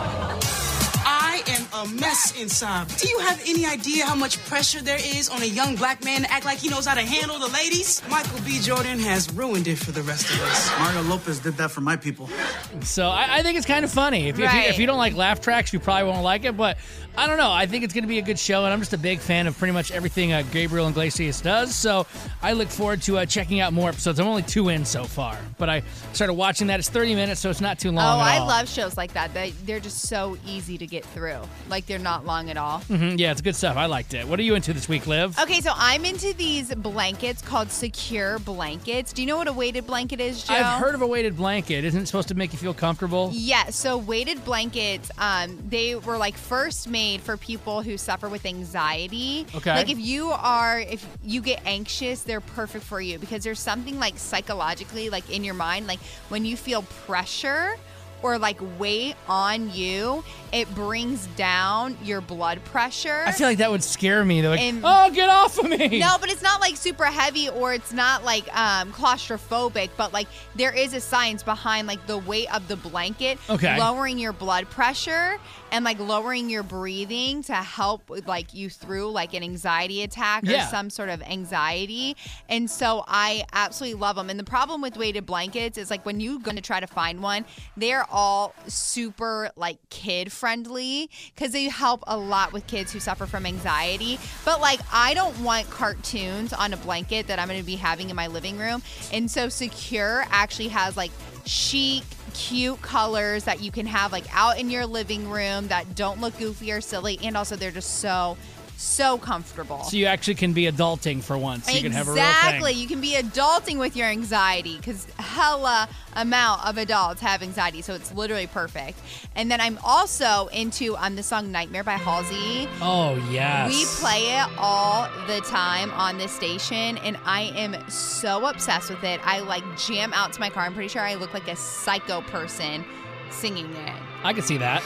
Speaker 14: I am a mess inside. Do you have any idea how much pressure there is on a young black man to act like he knows how to handle the ladies? Michael B. Jordan has ruined it for the rest of us.
Speaker 11: Mario Lopez did that for my people.
Speaker 3: So I, I think it's kind of funny. If,
Speaker 5: Right.
Speaker 3: if, you, if you don't like laugh tracks, you probably won't like it. But I don't know. I think it's going to be a good show, and I'm just a big fan of pretty much everything uh, Gabriel Iglesias does. So I look forward to uh, checking out more episodes. I'm only two in so far, but I started watching that. It's thirty minutes, so it's not too long
Speaker 5: Oh,
Speaker 3: at
Speaker 5: I
Speaker 3: all.
Speaker 5: love shows like that. They, they're just so easy to get through. Like, they're not long at all.
Speaker 3: Mm-hmm. Yeah, it's good stuff. I liked it. What are you into this week, Liv?
Speaker 5: Okay, so I'm into these blankets called Secure blankets. Do you know what a weighted blanket is, Joe?
Speaker 3: I've heard of a weighted blanket. Isn't it supposed to make you feel comfortable?
Speaker 5: Yeah, so weighted blankets, um, they were like first made for people who suffer with anxiety.
Speaker 3: Okay.
Speaker 5: Like if you are, if you get anxious, they're perfect for you because there's something like psychologically, like in your mind, like when you feel pressure or like weight on you, it brings down your blood pressure.
Speaker 3: I feel like that would scare me. They're like,
Speaker 5: And-
Speaker 3: oh, get off of me.
Speaker 5: No, but it's not like super heavy or it's not like um, claustrophobic, but like there is a science behind like the weight of the blanket
Speaker 3: Okay.
Speaker 5: lowering your blood pressure and like lowering your breathing to help with like you through like an anxiety attack or
Speaker 3: Yeah.
Speaker 5: some sort of anxiety. And so I absolutely love them. And the problem with weighted blankets is like when you're going to try to find one, they're all super like kid friendly because they help a lot with kids who suffer from anxiety. But like I don't want cartoons on a blanket that I'm going to be having in my living room. And so Secure actually has like chic, cute colors that you can have like out in your living room that don't look goofy or silly. And also they're just so so comfortable.
Speaker 3: So you actually can be adulting for once. You
Speaker 5: exactly.
Speaker 3: can have a real thing.
Speaker 5: Exactly. You can be adulting with your anxiety because hella amount of adults have anxiety. So it's literally perfect. And then I'm also into um, the song Nightmare by Halsey.
Speaker 3: Oh, yes.
Speaker 5: We play it all the time on this station, and I am so obsessed with it. I like jam out to my car. I'm pretty sure I look like a psycho person singing it.
Speaker 3: I can see that.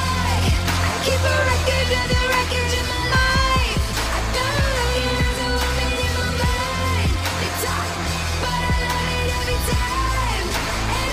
Speaker 9: Keep a record of the records in my life. I don't know you know the woman in my mind. They talk, but I love it every time. And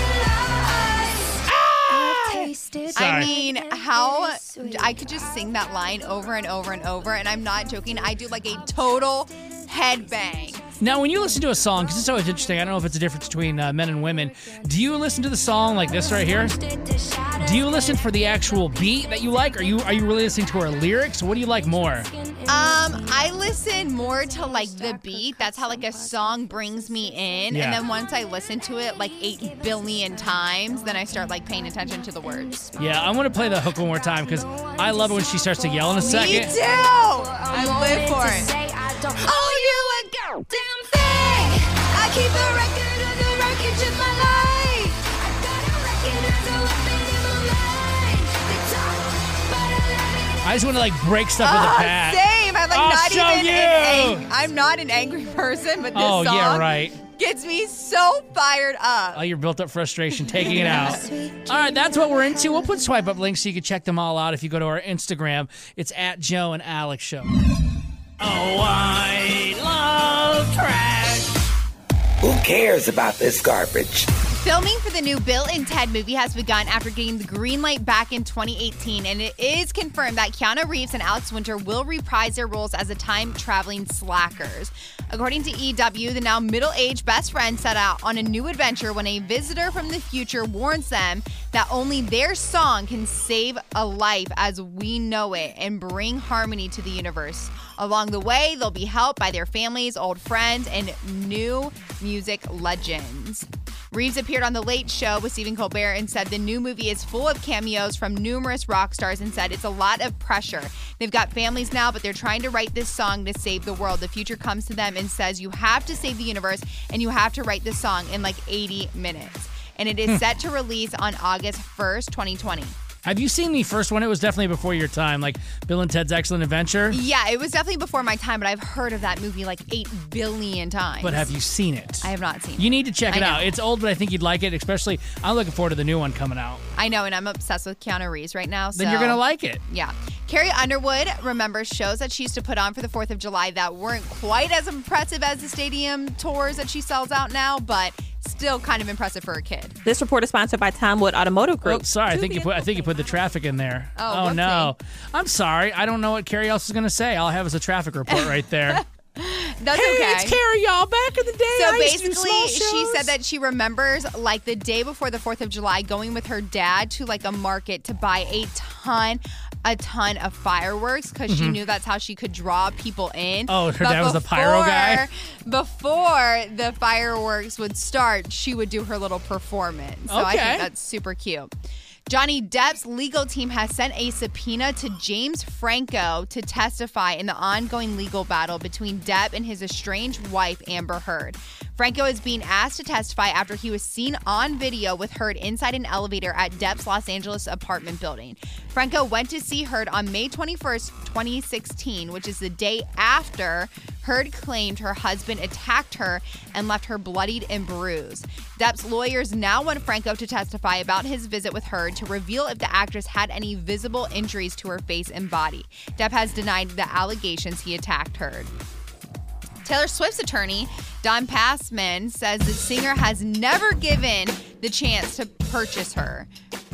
Speaker 9: I realize
Speaker 5: I mean, how I could just sing that line over and over and over, and I'm not joking. I do like a total headbang.
Speaker 3: Now, when you listen to a song, because it's always interesting, I don't know if it's a difference between uh, men and women. Do you listen to the song like this right here? Do you listen for the actual beat that you like? Are you are you really listening to her lyrics? What do you like more?
Speaker 5: Um, I listen more to like the beat. That's how like a song brings me in,
Speaker 3: Yeah.
Speaker 5: and then once I listen to it like eight billion times, then I start like paying attention to the words.
Speaker 3: Yeah, I'm going to play the hook one more time because I love it when she starts to yell in a second.
Speaker 5: Me too. I live for it.
Speaker 9: Oh, you a goddamn thing. I keep a record of the records in my life. I gotta recognize the weapon in my mind. They talk, but I love it.
Speaker 3: I just want to like break stuff with a
Speaker 5: Ah,
Speaker 3: pat.
Speaker 5: same. I'm like
Speaker 3: I'll
Speaker 5: not
Speaker 3: show
Speaker 5: even.
Speaker 3: you.
Speaker 5: An ang- I'm not an angry person, but this
Speaker 3: Oh,
Speaker 5: song
Speaker 3: yeah, right.
Speaker 5: gets me so fired up.
Speaker 3: Oh, your built up frustration, taking it out. All right, that's what we're into. We'll put swipe up links so you can check them all out if you go to our Instagram. It's at Joe and Alex Show.
Speaker 10: Oh, I love trash. Who cares about this garbage?
Speaker 5: Filming for the new Bill and Ted movie has begun after getting the green light back in twenty eighteen, and it is confirmed that Keanu Reeves and Alex Winter will reprise their roles as the time-traveling slackers. According to E W, the now middle-aged best friends set out on a new adventure when a visitor from the future warns them that only their song can save a life as we know it and bring harmony to the universe. Along the way, they'll be helped by their families, old friends, and new music legends. Reeves appeared on The Late Show with Stephen Colbert and said the new movie is full of cameos from numerous rock stars and said it's a lot of pressure. They've got families now, but they're trying to write this song to save the world. The future comes to them and says you have to save the universe and you have to write this song in like eighty minutes. And it is set to release on August first, twenty twenty.
Speaker 3: Have you seen the first one? It was definitely before your time, like Bill and Ted's Excellent Adventure.
Speaker 5: Yeah, it was definitely before my time, but I've heard of that movie like eight billion times.
Speaker 3: But have you seen it?
Speaker 5: I have not seen it.
Speaker 3: You need to check
Speaker 5: I
Speaker 3: it
Speaker 5: know.
Speaker 3: out. It's old, but I think you'd like it, especially I'm looking forward to the new one coming out.
Speaker 5: I know, and I'm obsessed with Keanu Reeves right now. So.
Speaker 3: Then you're going to like it.
Speaker 5: Yeah. Carrie Underwood remembers shows that she used to put on for the fourth of July that weren't quite as impressive as the stadium tours that she sells out now, but still kind of impressive for a kid.
Speaker 15: This report is sponsored by Tom Wood Automotive Group.
Speaker 3: Oh, sorry. I think you put I think you put the traffic in there.
Speaker 5: Oh,
Speaker 3: no. I'm sorry. I don't know what Carrie else is going to say. All I have is a traffic report right there.
Speaker 5: That's
Speaker 3: hey,
Speaker 5: okay.
Speaker 3: it's Carrie, y'all. Back in the day,
Speaker 5: So
Speaker 3: I used to do
Speaker 5: basically,
Speaker 3: small
Speaker 5: she
Speaker 3: shows.
Speaker 5: said that she remembers, like, the day before the fourth of July, going with her dad to, like, a market to buy a ton, a ton of fireworks because she
Speaker 3: Mhm.
Speaker 5: knew that's how she could draw people in.
Speaker 3: Oh, her
Speaker 5: But
Speaker 3: dad was the pyro guy?
Speaker 5: Before the fireworks would start, she would do her little performance. So I
Speaker 3: Okay.
Speaker 5: think that's super cute. Johnny Depp's legal team has sent a subpoena to James Franco to testify in the ongoing legal battle between Depp and his estranged wife, Amber Heard. Franco is being asked to testify after he was seen on video with Heard inside an elevator at Depp's Los Angeles apartment building. Franco went to see Heard on May twenty-first, twenty sixteen, which is the day after Heard claimed her husband attacked her and left her bloodied and bruised. Depp's lawyers now want Franco to testify about his visit with Heard to reveal if the actress had any visible injuries to her face and body. Depp has denied the allegations he attacked Heard. Taylor Swift's attorney, Don Passman, says the singer has never given the chance to purchase her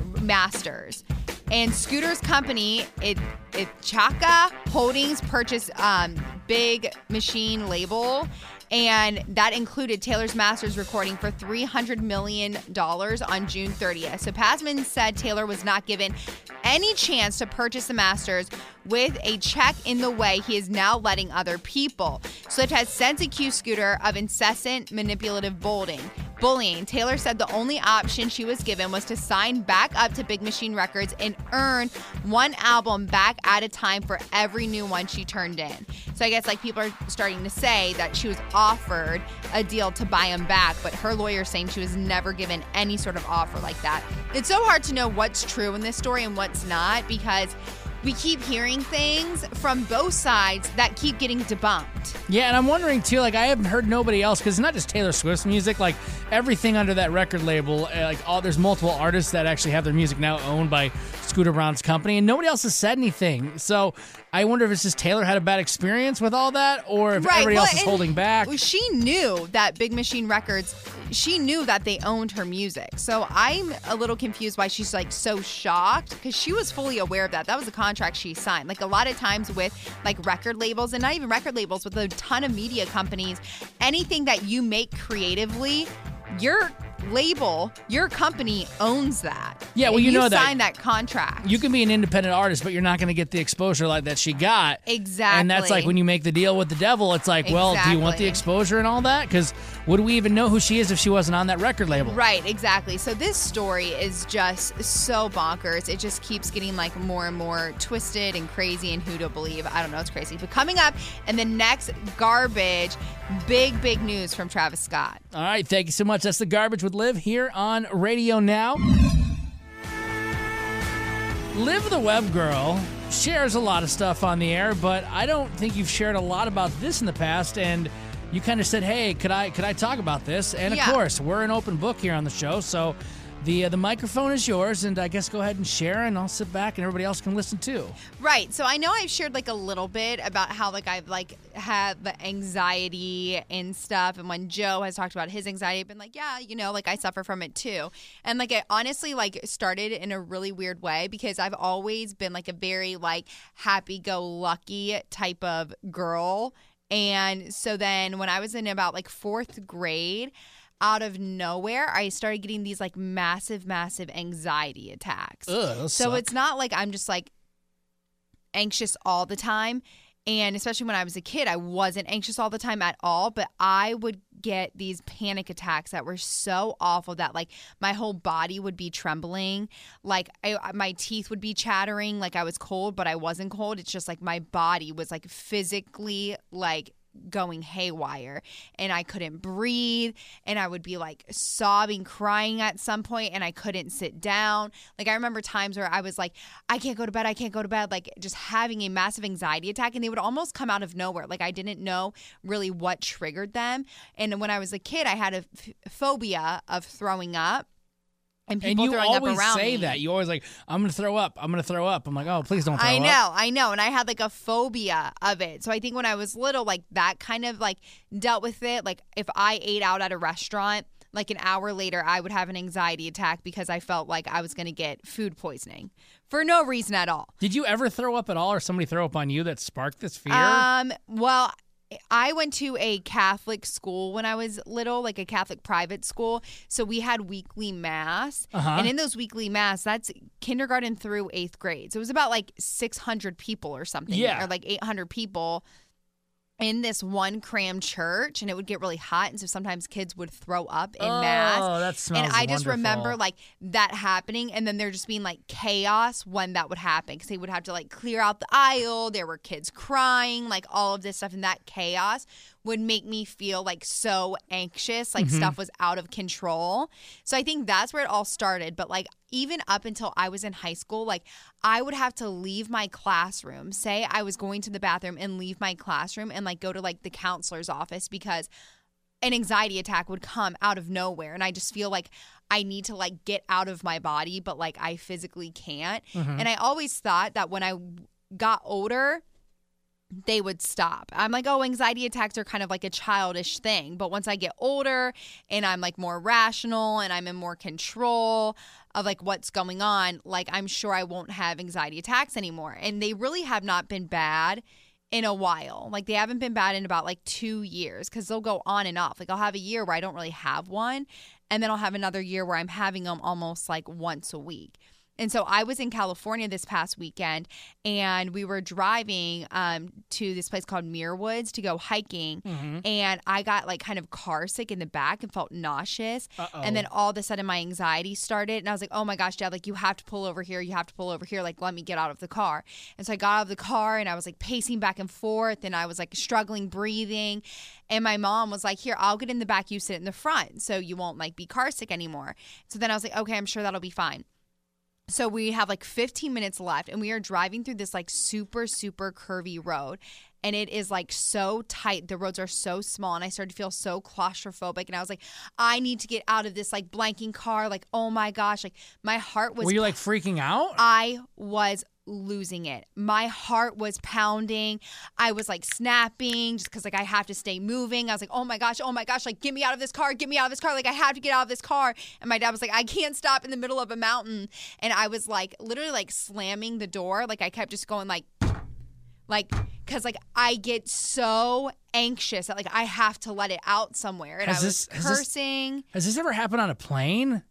Speaker 5: masters. And Scooter's company, it, it Chaka Holdings, purchased um, Big Machine label, and that included Taylor's masters recording for three hundred million dollars on June thirtieth. So Passman said Taylor was not given any chance to purchase the masters with a check in the way he is now letting other people. Swift has since accused Scooter of incessant manipulative bullying. Bullying. Taylor said the only option she was given was to sign back up to Big Machine Records and earn one album back at a time for every new one she turned in. So I guess like people are starting to say that she was offered a deal to buy them back, but her lawyer saying she was never given any sort of offer like that. It's so hard to know what's true in this story and what's not because we keep hearing things from both sides that keep getting debunked.
Speaker 3: Yeah, and I'm wondering too, like I haven't heard nobody else, because it's not just Taylor Swift's music, like everything under that record label, uh, like all there's multiple artists that actually have their music now owned by Scooter Braun's company, and nobody else has said anything. So I wonder if it's just Taylor had a bad experience with all that, or if everybody
Speaker 5: well,
Speaker 3: else is
Speaker 5: and
Speaker 3: holding back.
Speaker 5: She knew that Big Machine Records, she knew that they owned her music. So I'm a little confused why she's like so shocked, because she was fully aware of that. That was a contract she signed. Like a lot of times with like record labels, and not even record labels, with a ton of media companies, anything that you make creatively, your label, your company owns that.
Speaker 3: Yeah, well,
Speaker 5: And
Speaker 3: you know that.
Speaker 5: signed that contract.
Speaker 3: You can be an independent artist, but you're not going to get the exposure like that she got.
Speaker 5: Exactly.
Speaker 3: And that's like when you make the deal with the devil, it's like, well, do you want the
Speaker 5: Exactly.
Speaker 3: exposure and all that? Because would we even know who she is if she wasn't on that record label?
Speaker 5: Right, exactly. So this story is just so bonkers. It just keeps getting like more and more twisted and crazy, and who to believe. I don't know, it's crazy. But coming up in the next garbage, big, big news from Travis Scott.
Speaker 3: All right, thank you so much. That's the Garbage with Liv here on Radio Now. Liv the Web Girl shares a lot of stuff on the air, but I don't think you've shared a lot about this in the past, and you kind of said, hey, could I could I talk about this? And of
Speaker 5: Yeah.
Speaker 3: course, we're an open book here on the show, so the uh, the microphone is yours, and I guess go ahead and share, and I'll sit back and everybody else can listen too.
Speaker 5: Right. So I know I've shared like a little bit about how like I've like had the anxiety and stuff. And when Joe has talked about his anxiety, I've been like, yeah, you know, like I suffer from it too. And like it honestly like started in a really weird way because I've always been like a very like happy-go-lucky type of girl. And so then when I was in about like fourth grade, out of nowhere, I started getting these like massive, massive anxiety attacks.
Speaker 3: Ugh, those
Speaker 5: so
Speaker 3: suck.
Speaker 5: it's not like I'm just like anxious all the time. And especially when I was a kid, I wasn't anxious all the time at all, but I would get these panic attacks that were so awful that like my whole body would be trembling. Like I, my teeth would be chattering like I was cold, but I wasn't cold. It's just like my body was like physically like going haywire and I couldn't breathe and I would be like sobbing, crying at some point and I couldn't sit down. Like I remember times where I was like, I can't go to bed, I can't go to bed, like just having a massive anxiety attack, and they would almost come out of nowhere. Like I didn't know really what triggered them. And when I was a kid, I had a f- phobia of throwing up. And people
Speaker 3: and you
Speaker 5: throwing
Speaker 3: always
Speaker 5: up around
Speaker 3: say
Speaker 5: me.
Speaker 3: that. You always like, I'm going to throw up. I'm going to throw up. I'm like, oh, please don't throw
Speaker 5: I
Speaker 3: up.
Speaker 5: know, I know. And I had like a phobia of it. So I think when I was little, like that kind of like dealt with it. Like if I ate out at a restaurant, like an hour later, I would have an anxiety attack because I felt like I was going to get food poisoning for no reason at all.
Speaker 3: Did you ever throw up at all, or somebody throw up on you that sparked this fear?
Speaker 5: Um, well, I went to a Catholic school when I was little, like a Catholic private school. So we had weekly mass.
Speaker 3: Uh-huh.
Speaker 5: And in those weekly mass, that's kindergarten through eighth grade. So it was about like six hundred people or something.
Speaker 3: Yeah.
Speaker 5: Or like eight hundred people in this one crammed church, and it would get really hot, and so sometimes kids would throw up in
Speaker 3: Oh,
Speaker 5: mass.
Speaker 3: that smells
Speaker 5: And I just
Speaker 3: wonderful.
Speaker 5: remember like that happening, and then there just being like chaos when that would happen, because they would have to like clear out the aisle. There were kids crying, like all of this stuff, and that chaos would make me feel like so anxious, like
Speaker 3: Mhm.
Speaker 5: stuff was out of control. So I think that's where it all started. But like even up until I was in high school, like I would have to leave my classroom, say I was going to the bathroom and leave my classroom and like go to like the counselor's office because an anxiety attack would come out of nowhere. And I just feel like I need to like get out of my body, but like I physically can't.
Speaker 3: Mhm.
Speaker 5: And I always thought that when I got older, they would stop. I'm like, oh, anxiety attacks are kind of like a childish thing. But once I get older and I'm like more rational and I'm in more control of like what's going on, like I'm sure I won't have anxiety attacks anymore. And they really have not been bad in a while. Like they haven't been bad in about like two years because they'll go on and off. Like I'll have a year where I don't really have one. And then I'll have another year where I'm having them almost like once a week. And so I was in California this past weekend, and we were driving um, to this place called Muir Woods to go hiking.
Speaker 3: Mhm.
Speaker 5: And I got like kind of car sick in the back and felt nauseous.
Speaker 3: Uh-oh.
Speaker 5: And then all of a sudden my anxiety started. And I was like, oh my gosh, Dad, like you have to pull over here. You have to pull over here. Like, let me get out of the car. And so I got out of the car and I was like pacing back and forth, and I was like struggling breathing. And my mom was like, here, I'll get in the back. You sit in the front so you won't like be car sick anymore. So then I was like, okay, I'm sure that'll be fine. So we have like fifteen minutes left, and we are driving through this like super, super curvy road. And it is like so tight. The roads are so small. And I started to feel so claustrophobic. And I was like, I need to get out of this like blanking car. Like, oh my gosh. Like my heart was.
Speaker 3: Were you like freaking out?
Speaker 5: I was losing it. My heart was pounding. I was like snapping just because like I have to stay moving. I was like, oh my gosh, oh my gosh, like get me out of this car, get me out of this car. Like I have to get out of this car. And my dad was like, I can't stop in the middle of a mountain. And I was like literally like slamming the door. Like I kept just going like, like, cause like I get so anxious that like I have to let it out somewhere. And
Speaker 3: Has
Speaker 5: I was
Speaker 3: this- has this-
Speaker 5: cursing.
Speaker 3: Has this ever happened on a plane?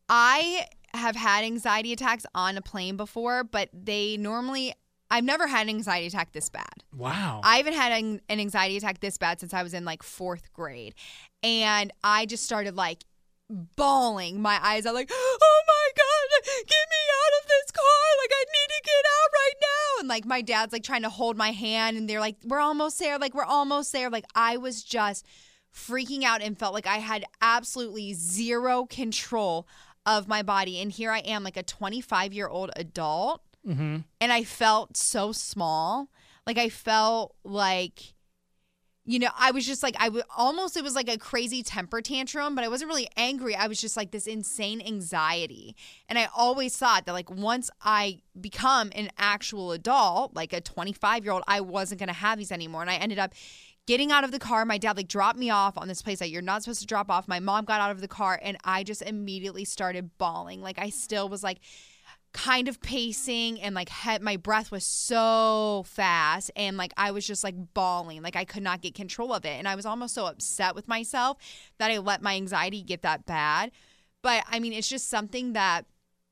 Speaker 5: I have had anxiety attacks on a plane before, but they normally, I've never had an anxiety attack this bad.
Speaker 3: Wow.
Speaker 5: I haven't had an, an anxiety attack this bad since I was in like fourth grade. And I just started like bawling my eyes out, like, oh my God, get me out of this car. Like, I need to get out right now. And like, my dad's like trying to hold my hand, and they're like, we're almost there. Like, we're almost there. Like, I was just freaking out and felt like I had absolutely zero control of my body. And here I am, like a twenty-five year old adult.
Speaker 3: Mm-hmm.
Speaker 5: And I felt so small. Like I felt like, you know, I was just like, I would almost, it was like a crazy temper tantrum, but I wasn't really angry. I was just like this insane anxiety. And I always thought that like once I become an actual adult, like a twenty-five year old, I wasn't going to have these anymore. And I ended up getting out of the car. My dad like dropped me off on this place that you're not supposed to drop off. My mom got out of the car, and I just immediately started bawling. Like I still was like kind of pacing, and like had, my breath was so fast, and like I was just like bawling. Like I could not get control of it. And I was almost so upset with myself that I let my anxiety get that bad. But I mean, it's just something that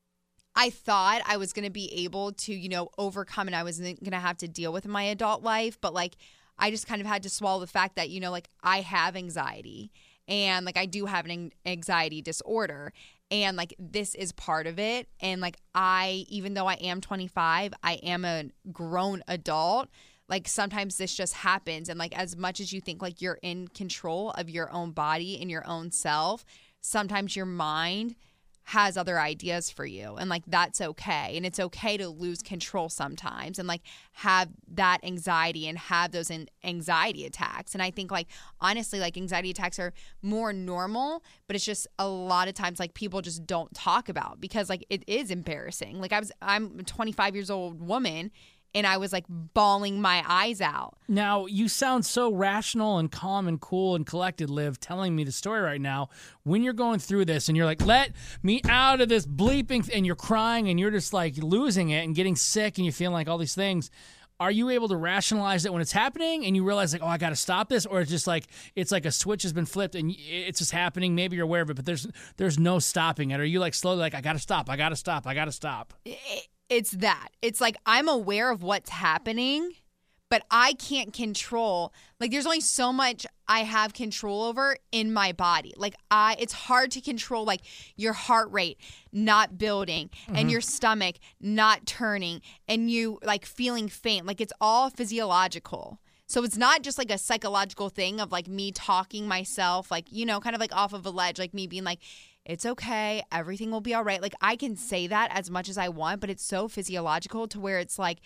Speaker 5: I thought I was going to be able to, you know, overcome, and I wasn't going to have to deal with in my adult life. But like, I just kind of had to swallow the fact that, you know, like I have anxiety, and like I do have an anxiety disorder, and like this is part of it. And like I, even though I am twenty-five, I am a grown adult. like sometimes this just happens. And like as much as you think like you're in control of your own body and your own self, sometimes your mind has other ideas for you, and like that's okay. And it's okay to lose control sometimes and like have that anxiety and have those in anxiety attacks. And I think like honestly, like anxiety attacks are more normal, but it's just a lot of times like people just don't talk about because like it is embarrassing. Like I was I'm a twenty-five years old woman and I was like bawling my eyes out.
Speaker 3: Now, you sound so rational and calm and cool and collected, Liv, telling me the story right now. When you're going through this and you're like, let me out of this bleeping, th-, and you're crying and you're just like losing it and getting sick and you're feeling like all these things, are you able to rationalize it when it's happening and you realize like, oh, I got to stop this? Or it's just like, it's like a switch has been flipped and it's just happening. Maybe you're aware of it, but there's there's no stopping it. Are you like slowly like, I got to stop, I got to stop, I got to stop?
Speaker 5: It- It's that. It's like I'm aware of what's happening, but I can't control. Like there's only so much I have control over in my body. Like I it's hard to control like your heart rate not building mm-hmm. and your stomach not turning and you like feeling faint. Like it's all physiological. So it's not just like a psychological thing of like me talking myself, like, you know, kind of like off of a ledge, like me being like, it's okay, everything will be all right. Like I can say that as much as I want, but it's so physiological to where it's like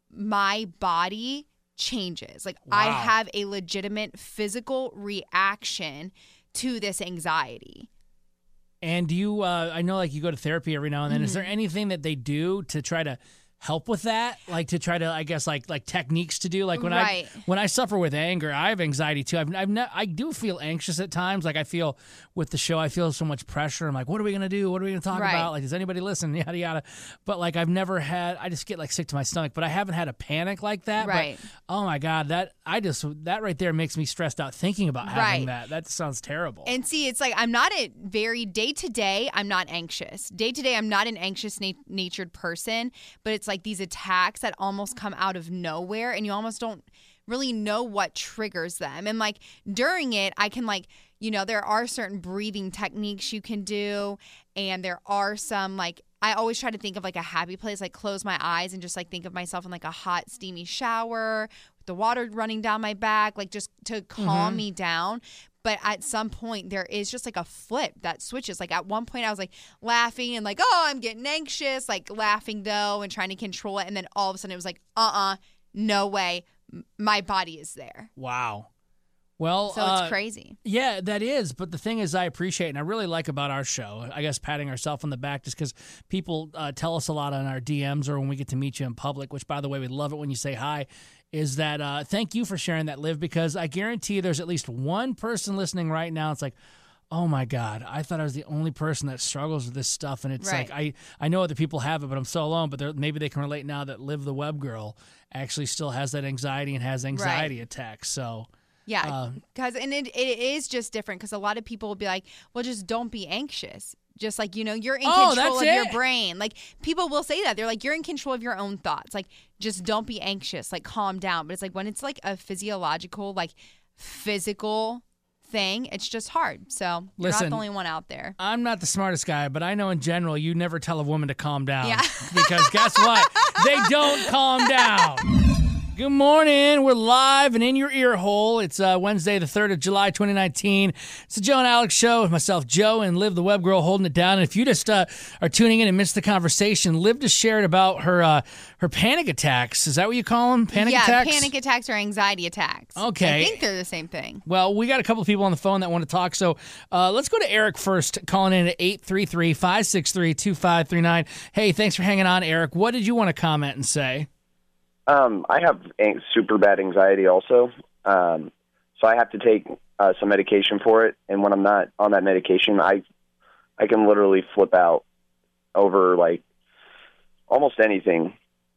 Speaker 5: my body changes. Like wow. I have a legitimate physical reaction to this anxiety.
Speaker 3: And do you, uh, I know like you go to therapy every now and then.
Speaker 5: Mm-hmm.
Speaker 3: Is there anything that they do to try to help with that, like to try to, I guess, like like techniques to do, like when
Speaker 5: right.
Speaker 3: I when I suffer with anger, I have anxiety too. I've, I've ne- I do feel anxious at times. Like I feel with the show, I feel so much pressure. I'm like, what are we gonna do? What are we gonna talk
Speaker 5: right.
Speaker 3: about? Like, does anybody listen? Yada yada. But like, I've never had. I just get like sick to my stomach. But I haven't had a panic like that.
Speaker 5: Right.
Speaker 3: But, oh my god, that I just that right there makes me stressed out thinking about having
Speaker 5: Right.
Speaker 3: that. That sounds terrible.
Speaker 5: And see, it's like I'm not a very day to day. I'm not anxious. Day to day, I'm not an anxious nat- natured person. But it's like these attacks that almost come out of nowhere and you almost don't really know what triggers them. And like during it, I can like, you know, there are certain breathing techniques you can do. And there are some like, I always try to think of like a happy place, like close my eyes and just like think of myself in like a hot, steamy shower with the water running down my back, like just to calm
Speaker 3: Mhm.
Speaker 5: me down. But at some point, there is just like a flip that switches. Like at one point, I was like laughing and like, oh, I'm getting anxious, like laughing though and trying to control it. And then all of a sudden, it was like, uh-uh, no way. M- My body is there.
Speaker 3: Wow. Well,
Speaker 5: So
Speaker 3: uh,
Speaker 5: it's crazy.
Speaker 3: Yeah, that is. But the thing is, I appreciate and I really like about our show, I guess patting ourselves on the back just because people uh, tell us a lot on our D Ms or when we get to meet you in public, which, by the way, we love it when you say hi, is that uh, thank you for sharing that, Liv, because I guarantee you there's at least one person listening right now. It's like, oh, my God, I thought I was the only person that struggles with this stuff. And it's
Speaker 5: Right.
Speaker 3: like, I, I know other people have it, but I'm so alone. But maybe they can relate now that Liv the Web Girl actually still has that anxiety and has anxiety
Speaker 5: Right.
Speaker 3: attacks. So...
Speaker 5: Yeah,
Speaker 3: Uh,
Speaker 5: because and it, it is just different because a lot of people will be like, well, just don't be anxious. Just like, you know, you're in
Speaker 3: Oh,
Speaker 5: control of
Speaker 3: that's
Speaker 5: your
Speaker 3: it?
Speaker 5: brain. Like people will say that. They're like, you're in control of your own thoughts. Like, just don't be anxious. Like, calm down. But it's like when it's like a physiological, like physical thing, it's just hard. So you're
Speaker 3: Listen,
Speaker 5: not the only one out there.
Speaker 3: I'm not the smartest guy, but I know in general you never tell a woman to calm down.
Speaker 5: Yeah.
Speaker 3: Because guess what? They don't calm down. Good morning. We're live and in your ear hole. It's uh, Wednesday, the third of July, twenty nineteen. It's the Joe and Alex Show with myself, Joe, and Liv, the Web Girl, holding it down. And if you just uh, are tuning in and missed the conversation, Liv just shared about her uh, her panic attacks. Is that what you call them? Panic
Speaker 5: yeah,
Speaker 3: attacks?
Speaker 5: panic attacks or anxiety attacks.
Speaker 3: Okay.
Speaker 5: I think they're the same thing.
Speaker 3: Well, we got a couple of people on the phone that want to talk, so uh, let's go to Eric first, calling in at eight three three, five six three, two five three nine. Hey, thanks for hanging on, Eric. What did you want to comment and say?
Speaker 16: Um, I have an- super bad anxiety also, um, so I have to take uh, some medication for it. And when I'm not on that medication, I I can literally flip out over like almost anything.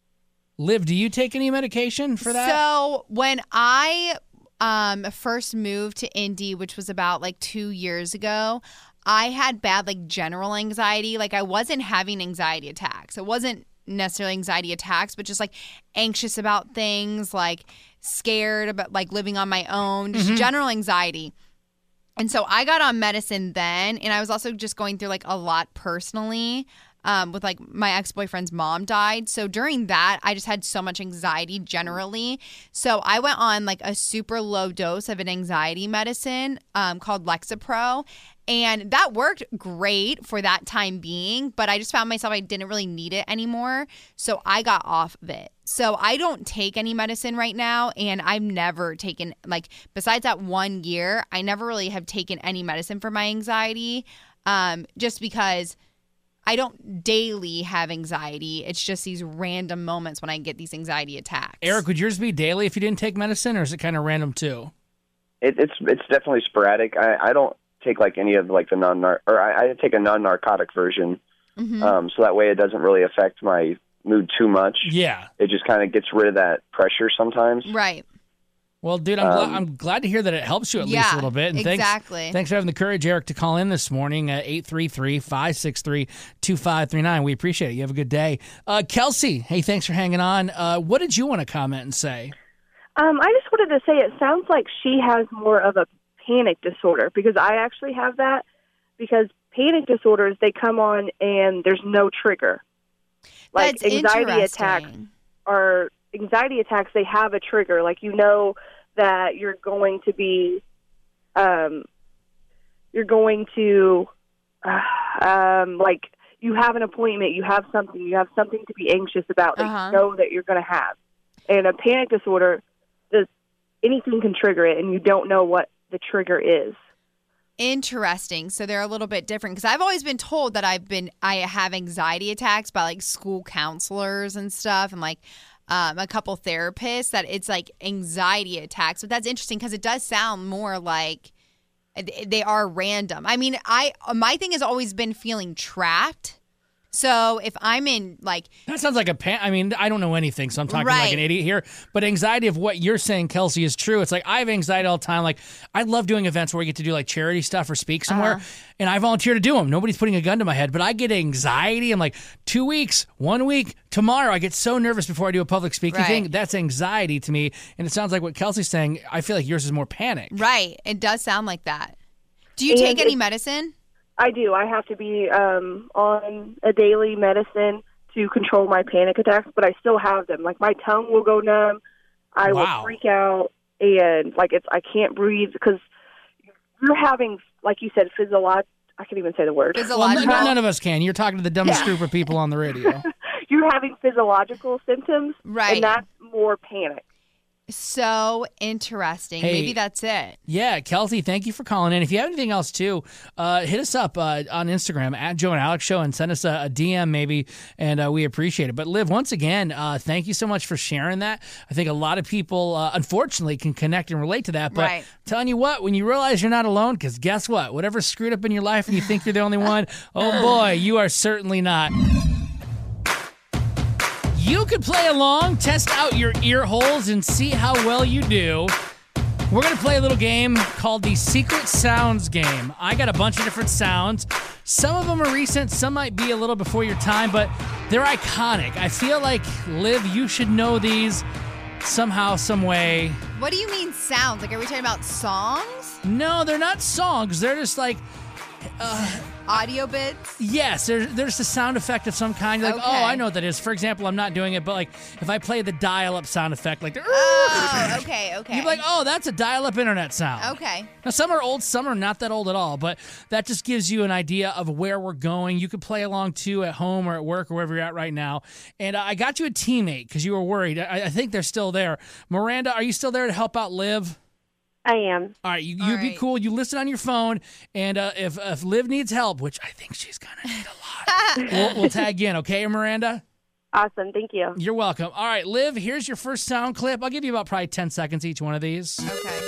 Speaker 3: Liv, do you take any medication for that?
Speaker 5: So when I um, first moved to Indy, which was about like two years ago, I had bad like general anxiety. Like I wasn't having anxiety attacks. It wasn't necessarily anxiety attacks, but just like anxious about things, like scared about like living on my own, just
Speaker 17: Mhm.
Speaker 5: general anxiety. And so I got on medicine then, and I was also just going through like a lot personally. um, with like my ex-boyfriend's mom died. So during that, I just had so much anxiety generally. So I went on like a super low dose of an anxiety medicine um, called Lexapro. And that worked great for that time being, but I just found myself I didn't really need it anymore. So I got off of it. So I don't take any medicine right now, and I've never taken, like, besides that one year, I never really have taken any medicine for my anxiety, um, just because I don't daily have anxiety. It's just these random moments when I get these anxiety attacks.
Speaker 3: Eric, would yours be daily if you didn't take medicine, or is it kind of random too?
Speaker 16: It, it's it's definitely sporadic. I, I don't take like any of like the non or I, I take a non narcotic version,
Speaker 5: mm-hmm.
Speaker 16: um, so that way it doesn't really affect my mood too much.
Speaker 3: Yeah,
Speaker 16: it just kind of gets rid of that pressure sometimes.
Speaker 5: Right.
Speaker 3: Well, dude, I'm,
Speaker 16: Um,
Speaker 3: glad, I'm glad to hear that it helps you at least
Speaker 5: Yeah,
Speaker 3: a little bit. And
Speaker 5: exactly.
Speaker 3: Thanks, thanks for having the courage, Eric, to call in this morning at eight three three, five six three, two five three nine. We appreciate it. You have a good day. Uh, Kelsey, hey, thanks for hanging on. Uh, what did you want to comment and say?
Speaker 17: Um, I just wanted to say it sounds like she has more of a panic disorder, because I actually have that, because panic disorders, they come on and there's no trigger. Like
Speaker 5: That's
Speaker 17: anxiety attacks
Speaker 5: interesting.
Speaker 17: are anxiety attacks, they have a trigger. Like, you know that you're going to be um you're going to uh, um like you have an appointment, you have something, you have something to be anxious about that
Speaker 5: Uh-huh.
Speaker 17: you know that you're going to have. And a panic disorder, does anything can trigger it, and you don't know what the trigger is.
Speaker 5: Interesting. So they're a little bit different, because I've always been told that I've been I have anxiety attacks by like school counselors and stuff, and like um, a couple therapists, that it's like anxiety attacks. But that's interesting, because it does sound more like they are random. I mean, I my thing has always been feeling trapped. So if I'm in like
Speaker 3: That sounds like a pan. I mean, I don't know anything, so I'm talking like
Speaker 5: Right.
Speaker 3: an idiot here. But anxiety of what you're saying, Kelsey, is true. It's like I have anxiety all the time. Like I love doing events where we get to do like charity stuff or speak somewhere,
Speaker 5: Uh-huh.
Speaker 3: and I volunteer to do them. Nobody's putting a gun to my head, but I get anxiety. I'm like two weeks, one week, tomorrow. I get so nervous before I do a public speaking
Speaker 5: Right.
Speaker 3: thing. That's anxiety to me, and it sounds like what Kelsey's saying. I feel like yours is more panic.
Speaker 5: right, it does sound like that. Do you
Speaker 17: And
Speaker 5: take any
Speaker 17: it-
Speaker 5: medicine?
Speaker 17: I do. I have to be um, on a daily medicine to control my panic attacks, but I still have them. Like, my tongue will go numb. I
Speaker 3: Wow.
Speaker 17: will freak out, and like it's I can't breathe, because you're having, like you said, physiolog. I can't even say the word.
Speaker 3: Well, n- none of us can. You're talking to the dumbest
Speaker 17: Yeah.
Speaker 3: group of people on the radio.
Speaker 17: You're having physiological symptoms,
Speaker 5: Right.
Speaker 17: and that's more panic.
Speaker 5: So interesting.
Speaker 3: Hey.
Speaker 5: Maybe that's it.
Speaker 3: Yeah, Kelsey, thank you for calling in. If you have anything else, too, uh, hit us up uh, on Instagram, at Joe and Alex Show, and send us a, a D M maybe, and uh, we appreciate it. But, Liv, once again, uh, thank you so much for sharing that. I think a lot of people, uh, unfortunately, can connect and relate to that. But
Speaker 5: Right.
Speaker 3: telling you what, when you realize you're not alone, because guess what? Whatever's screwed up in your life and you think you're the only one, oh, boy, you are certainly not. You could play along, test out your ear holes, and see how well you do. We're going to play a little game called the Secret Sounds game. I got a bunch of different sounds. Some of them are recent, some might be a little before your time, but they're iconic. I feel like, Liv, you should know these somehow, some way.
Speaker 5: What do you mean sounds? Like, are we talking about songs?
Speaker 3: No, they're not songs. They're just like... Uh,
Speaker 5: Audio bits?
Speaker 3: Yes, there's there's a sound effect of some kind. You're like,
Speaker 5: Okay.
Speaker 3: oh, I know what that is. For example, I'm not doing it, but like if I play the dial-up sound effect, like,
Speaker 5: Oh, okay, okay.
Speaker 3: you'd be like, oh, that's a dial-up internet sound.
Speaker 5: Okay.
Speaker 3: Now, some are old, some are not that old at all, but that just gives you an idea of where we're going. You could play along, too, at home or at work or wherever you're at right now. And uh, I got you a teammate because you were worried. I, I think they're still there. Miranda, are you still there to help out Liv?
Speaker 17: I am.
Speaker 3: All right, you, you be cool. You listen on your phone, and uh, if, if Liv needs help, which I think she's going to need a lot, we'll, we'll tag in, okay, Miranda?
Speaker 17: Awesome. Thank you.
Speaker 3: You're welcome. All right, Liv, here's your first sound clip. I'll give you about probably ten seconds each one of these.
Speaker 5: Okay.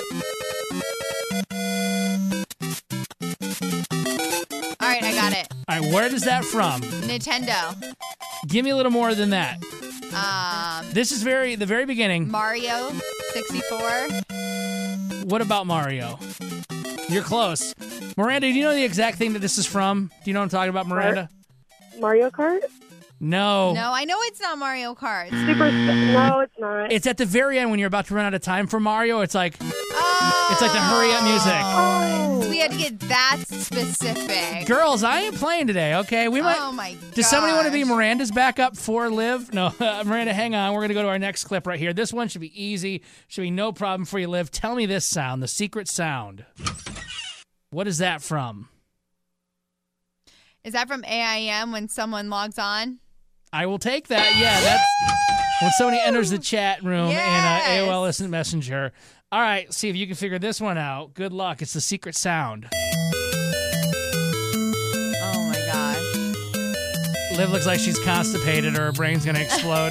Speaker 5: All right, I got it.
Speaker 3: All right, where is that from?
Speaker 5: Nintendo.
Speaker 3: Give me a little more than that.
Speaker 5: Um,
Speaker 3: This is very the very beginning.
Speaker 5: Mario sixty-four.
Speaker 3: What about Mario? You're close. Miranda, do you know the exact thing that this is from? Do you know what I'm talking about, Miranda?
Speaker 17: Mario Kart?
Speaker 3: No.
Speaker 5: No, I know it's not Mario Kart.
Speaker 17: Super. No, it's not.
Speaker 3: It's at the very end when you're about to run out of time for Mario. It's like,
Speaker 5: Oh,
Speaker 3: It's like the hurry up music.
Speaker 5: So we had to get that specific.
Speaker 3: Girls, I ain't playing today, okay? We might.
Speaker 5: Oh my god.
Speaker 3: Does somebody want to be Miranda's backup for Liv? No, uh, Miranda, hang on. We're going to go to our next clip right here. This one should be easy. Should be no problem for you, Liv. Tell me this sound, the secret sound. What is that from?
Speaker 5: Is that from A I M when someone logs on?
Speaker 3: I will take that. Yeah, that's when somebody enters the chat room
Speaker 5: Yes.
Speaker 3: in uh, A O L Instant Messenger. All right, see if you can figure this one out. Good luck. It's the secret sound.
Speaker 5: Oh my gosh.
Speaker 3: Liv looks like she's constipated or her brain's going to explode.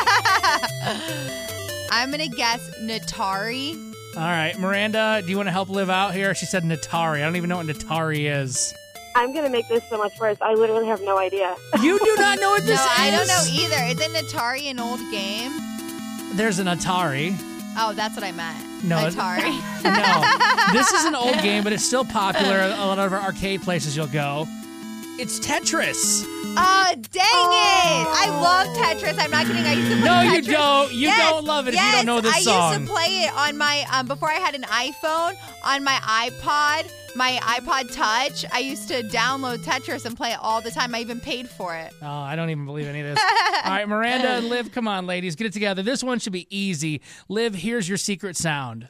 Speaker 5: I'm going to guess Natari.
Speaker 3: All right, Miranda, do you want to help Liv out here? She said Natari. I don't even know what Natari is.
Speaker 17: I'm going to make this so much worse. I literally have no idea.
Speaker 3: You do not know what this
Speaker 5: no,
Speaker 3: is?
Speaker 5: I don't know either. Isn't Natari an old game?
Speaker 3: There's an Atari.
Speaker 5: Oh, that's what I meant.
Speaker 3: No, it-
Speaker 5: Atari.
Speaker 3: No, this is an old game, but it's still popular at a lot of our arcade places you'll go. It's Tetris.
Speaker 5: Oh, dang it! I love Tetris. I'm not kidding. I used to play
Speaker 3: No,
Speaker 5: Tetris.
Speaker 3: you don't. You
Speaker 5: Yes,
Speaker 3: don't love it if
Speaker 5: yes,
Speaker 3: you don't know this
Speaker 5: I
Speaker 3: song.
Speaker 5: used to play it on my, um, before I had an iPhone, on my iPod, my iPod Touch. I used to download Tetris and play it all the time. I even paid for it.
Speaker 3: Oh, I don't even believe any of this. All right, Miranda and Liv, come on, ladies. Get it together. This one should be easy. Liv, here's your secret sound.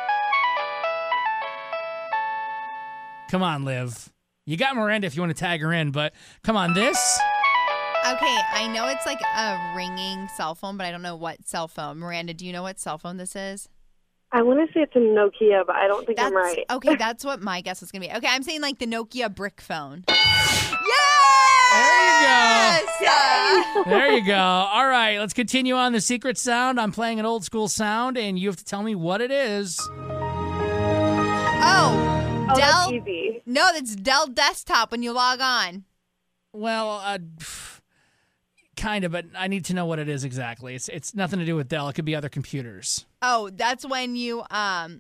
Speaker 3: Come on, Liv. You got Miranda if you want to tag her in, but come on, this?
Speaker 5: Okay, I know it's like a ringing cell phone, but I don't know what cell phone. Miranda, do you know what cell phone this is?
Speaker 17: I want to say it's a Nokia, but I don't think
Speaker 5: That's,
Speaker 17: I'm right.
Speaker 5: Okay, that's what my guess was going to be. Okay, I'm saying like the Nokia brick phone.
Speaker 3: Yes!
Speaker 5: Yes!
Speaker 3: There you go. All right, let's continue on the secret sound. I'm playing an old school sound, and you have to tell me what it is.
Speaker 5: Oh,
Speaker 17: Oh,
Speaker 5: Dell.
Speaker 17: that's easy.
Speaker 5: No, that's Dell Desktop when you log on.
Speaker 3: Well, uh, kind of, but I need to know what it is exactly. It's it's nothing to do with Dell. It could be other computers.
Speaker 5: Oh, that's when you um.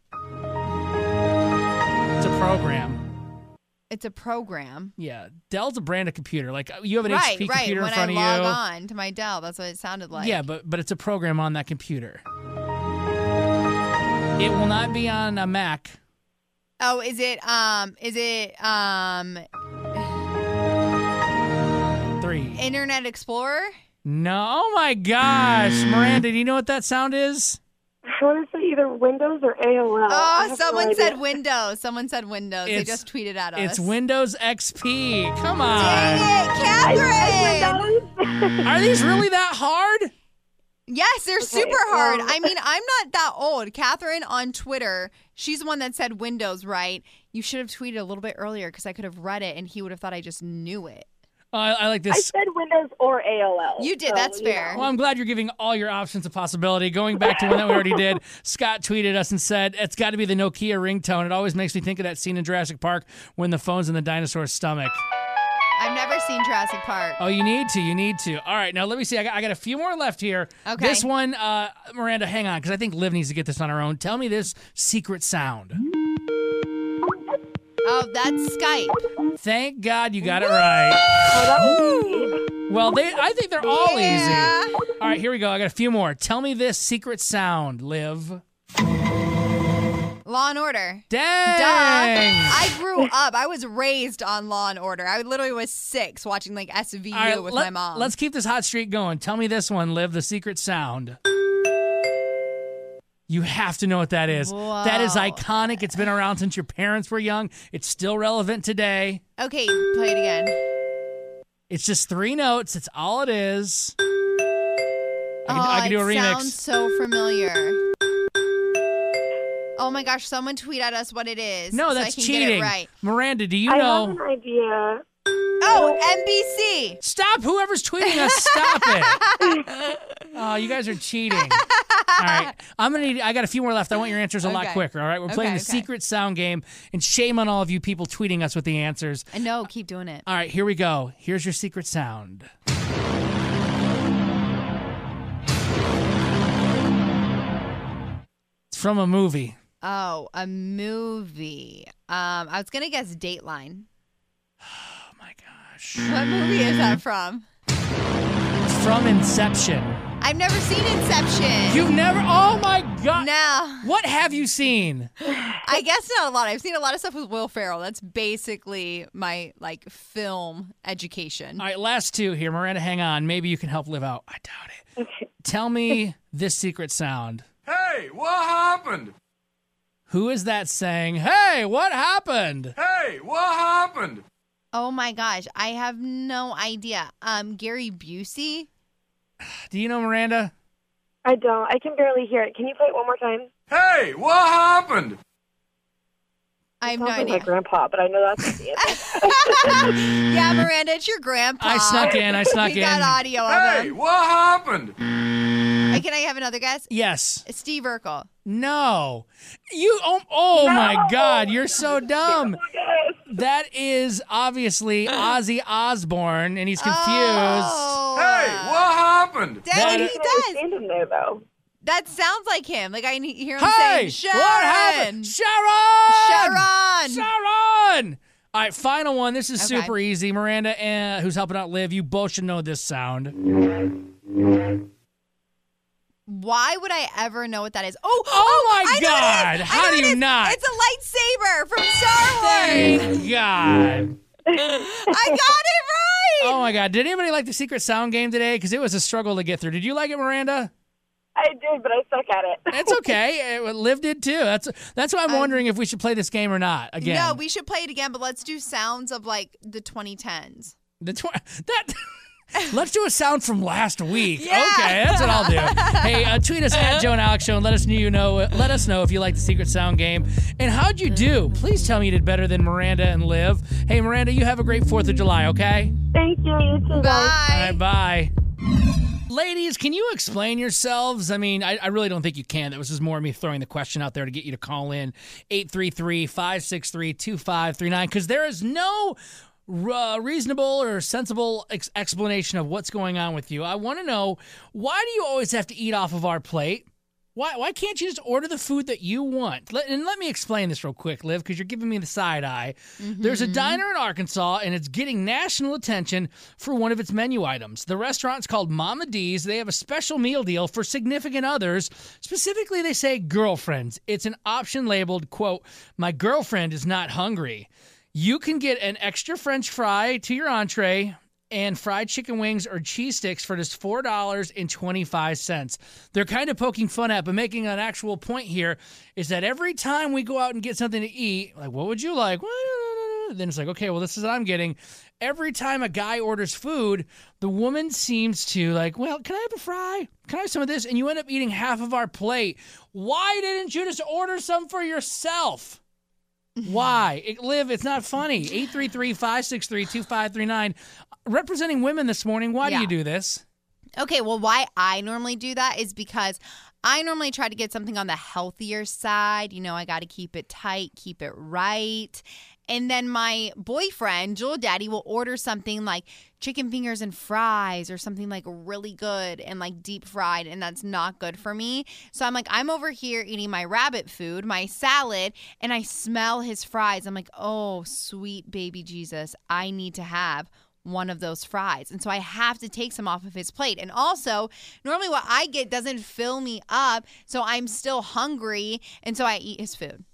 Speaker 3: It's a program.
Speaker 5: It's a program.
Speaker 3: Yeah, Dell's a brand of computer. Like you have an
Speaker 5: right,
Speaker 3: H P
Speaker 5: right.
Speaker 3: computer
Speaker 5: When
Speaker 3: in front
Speaker 5: I
Speaker 3: of
Speaker 5: log
Speaker 3: you.
Speaker 5: on to my Dell, that's what it sounded like.
Speaker 3: Yeah, but but it's a program on that computer. It will not be on a Mac.
Speaker 5: Oh, is it um? Is it um?
Speaker 3: Three.
Speaker 5: Internet Explorer?
Speaker 3: No, oh my gosh, Miranda, do you know what that sound is?
Speaker 17: I want to say either Windows or A O L. I
Speaker 5: Oh,
Speaker 17: have
Speaker 5: someone
Speaker 17: no
Speaker 5: said
Speaker 17: idea.
Speaker 5: Windows. Someone said Windows. They
Speaker 3: It's-
Speaker 5: just tweeted at us.
Speaker 3: It's Windows X P. Come on.
Speaker 5: Dang it, Catherine!
Speaker 3: Are these really that hard?
Speaker 5: Yes, they're
Speaker 17: Okay,
Speaker 5: super hard.
Speaker 17: well-
Speaker 5: I mean, I'm not that old. Catherine on Twitter, she's the one that said Windows, right? You should have tweeted a little bit earlier because I could have read it and he would have thought I just knew it.
Speaker 3: Oh, I, I like
Speaker 17: I
Speaker 3: this.
Speaker 17: said Windows or A O L.
Speaker 5: You did.
Speaker 17: so,
Speaker 5: That's
Speaker 17: you
Speaker 5: fair.
Speaker 17: know.
Speaker 3: Well, I'm glad you're giving all your options a possibility. Going back to one that we already did, Scott tweeted us and said, it's got to be the Nokia ringtone. It always makes me think of that scene in Jurassic Park when the phone's in the dinosaur's stomach.
Speaker 5: I've never seen Jurassic Park.
Speaker 3: Oh, you need to. You need to. All right, now let me see. I got, I got a few more left here.
Speaker 5: Okay.
Speaker 3: This one, uh, Miranda, hang on, because I think Liv needs to get this on her own. Tell me this secret sound.
Speaker 5: Oh, that's Skype.
Speaker 3: Thank God you got it right.
Speaker 17: Oh, that was easy.
Speaker 3: Well, they, I think they're all
Speaker 5: Yeah.
Speaker 3: easy. All right, here we go. I got a few more. Tell me this secret sound, Liv.
Speaker 5: Law and Order.
Speaker 3: Dang.
Speaker 5: Duh. I grew up. I was raised on Law and Order. I literally was six watching like S V U
Speaker 3: All right,
Speaker 5: with
Speaker 3: let,
Speaker 5: my mom.
Speaker 3: Let's keep this hot streak going. Tell me this one, Liv, the secret sound. You have to know what that is.
Speaker 5: Whoa.
Speaker 3: That is iconic. It's been around since your parents were young. It's still relevant today.
Speaker 5: Okay, play it again.
Speaker 3: It's just three notes. It's all it is. I can,
Speaker 5: oh,
Speaker 3: I can do a
Speaker 5: it
Speaker 3: remix.
Speaker 5: sounds so familiar. Oh my gosh, someone tweet at us what it is.
Speaker 3: No,
Speaker 5: so
Speaker 3: that's
Speaker 5: I can
Speaker 3: cheating.
Speaker 5: Get it right.
Speaker 3: Miranda, do you
Speaker 17: I
Speaker 3: know?
Speaker 17: have an idea.
Speaker 5: Oh, N B C.
Speaker 3: Stop! Whoever's tweeting us, stop it! Oh, you guys are cheating. All right, I'm gonna need. I got a few more left. I want your answers a lot
Speaker 5: Okay.
Speaker 3: quicker. All right, we're playing
Speaker 5: Okay,
Speaker 3: the
Speaker 5: okay.
Speaker 3: secret sound game, and shame on all of you people tweeting us with the answers.
Speaker 5: I know, keep doing it.
Speaker 3: All right, here we go. Here's your secret sound. It's from a movie.
Speaker 5: Oh, a movie. Um, I was gonna guess Dateline.
Speaker 3: Oh my gosh.
Speaker 5: What movie is that from?
Speaker 3: from Inception.
Speaker 5: I've never seen Inception.
Speaker 3: You've never? Oh my God.
Speaker 5: No.
Speaker 3: What have you seen?
Speaker 5: I guess not a lot. I've seen a lot of stuff with Will Ferrell. That's basically my like film education.
Speaker 3: All right, last two here. Miranda, hang on. Maybe you can help Liv out. I doubt it. Okay. Tell me this secret sound.
Speaker 4: Hey, what happened?
Speaker 3: Who is that saying, hey, what happened?
Speaker 4: Hey, what happened?
Speaker 5: Oh my gosh, I have no idea. Um, Gary Busey.
Speaker 3: Do you know Miranda?
Speaker 17: I don't. I can barely hear it. Can you play it one more time?
Speaker 4: Hey, what happened?
Speaker 5: I have
Speaker 17: Sounds
Speaker 5: no
Speaker 17: like
Speaker 5: idea.
Speaker 17: my grandpa, but I know that's the answer.
Speaker 5: Yeah, Miranda, it's your grandpa.
Speaker 3: I snuck in. I snuck
Speaker 5: we
Speaker 3: in.
Speaker 5: got audio of
Speaker 4: Hey,
Speaker 5: him.
Speaker 4: what happened?
Speaker 5: Hey, can I have another guess?
Speaker 3: Yes.
Speaker 5: Steve Urkel.
Speaker 3: No. You. Oh, oh my God. You're so dumb. That is obviously Ozzy Osbourne, and he's confused.
Speaker 5: Oh.
Speaker 4: Hey, what happened?
Speaker 5: Dang,
Speaker 3: That-
Speaker 5: he does.
Speaker 17: Stand him there, though.
Speaker 5: That sounds like him. Like I ne- hear him
Speaker 3: Hey,
Speaker 5: saying, Sharon.
Speaker 3: what happened? Sharon!
Speaker 5: Sharon!
Speaker 3: Sharon! All right, final one. This is
Speaker 5: Okay.
Speaker 3: super easy. Miranda, uh, who's helping out Liv, you both should know this sound.
Speaker 5: Why would I ever know what that is? Oh,
Speaker 3: Oh my
Speaker 5: I know what it
Speaker 3: God.
Speaker 5: is. I
Speaker 3: How
Speaker 5: know
Speaker 3: do
Speaker 5: what
Speaker 3: you
Speaker 5: it is.
Speaker 3: not?
Speaker 5: It's a lightsaber from Star Wars.
Speaker 3: Thank God.
Speaker 5: I got it right.
Speaker 3: Oh my God. Did anybody like the secret sound game today? Because it was a struggle to get through. Did you like it, Miranda?
Speaker 17: I did, but I suck at it.
Speaker 3: It's okay. Uh, Liv did too. That's that's why I'm wondering if we should play this game or not. Again,
Speaker 5: No, we should play it again, but let's do sounds of like the twenty tens.
Speaker 3: the tw- that. Let's do a sound from last week.
Speaker 5: Yeah.
Speaker 3: Okay, that's what I'll do. Hey, uh, tweet us at Joe and Alex Show and let us know you know. Let us know if you like the secret sound game and how'd you do. Please tell me you did better than Miranda and Liv. Hey, Miranda, you have a great Fourth of July. Okay.
Speaker 17: Thank you. You too, guys.
Speaker 3: All right, bye. Ladies, can you explain yourselves? I mean, I, I really don't think you can. That was just more me throwing the question out there to get you to call in eight three three, five six three, two five three nine because there is no uh, reasonable or sensible ex- explanation of what's going on with you. I want to know, why do you always have to eat off of our plate? Why why can't you just order the food that you want? Let, and let me explain this real quick, Liv, because you're giving me the side eye.
Speaker 5: Mm-hmm.
Speaker 3: There's a diner in Arkansas, and it's getting national attention for one of its menu items. The restaurant's called Mama D's. They have a special meal deal for significant others. Specifically, they say girlfriends. It's an option labeled, quote, "My girlfriend is not hungry." You can get an extra French fry to your entree and fried chicken wings or cheese sticks for just four dollars and twenty-five cents. They're kind of poking fun at, but making an actual point here is that every time we go out and get something to eat, like, what would you like? Then it's like, okay, well, this is what I'm getting. Every time a guy orders food, the woman seems to like, well, can I have a fry? Can I have some of this? And you end up eating half of our plate. Why didn't you just order some for yourself? Why? It, Liv, it's not funny. eight three three, five six three, two five three nine. Representing women this morning, why
Speaker 5: Yeah.
Speaker 3: do you do this?
Speaker 5: Okay, well, why I normally do that is because I normally try to get something on the healthier side. You know, I got to keep it tight, keep it right. And then my boyfriend, Jewel Daddy, will order something like chicken fingers and fries or something like really good and like deep fried, and that's not good for me. So I'm like, I'm over here eating my rabbit food, my salad, and I smell his fries. I'm like, oh, sweet baby Jesus, I need to have one of those fries. And so I have to take some off of his plate. And also, normally what I get doesn't fill me up, so I'm still hungry, and so I eat his food.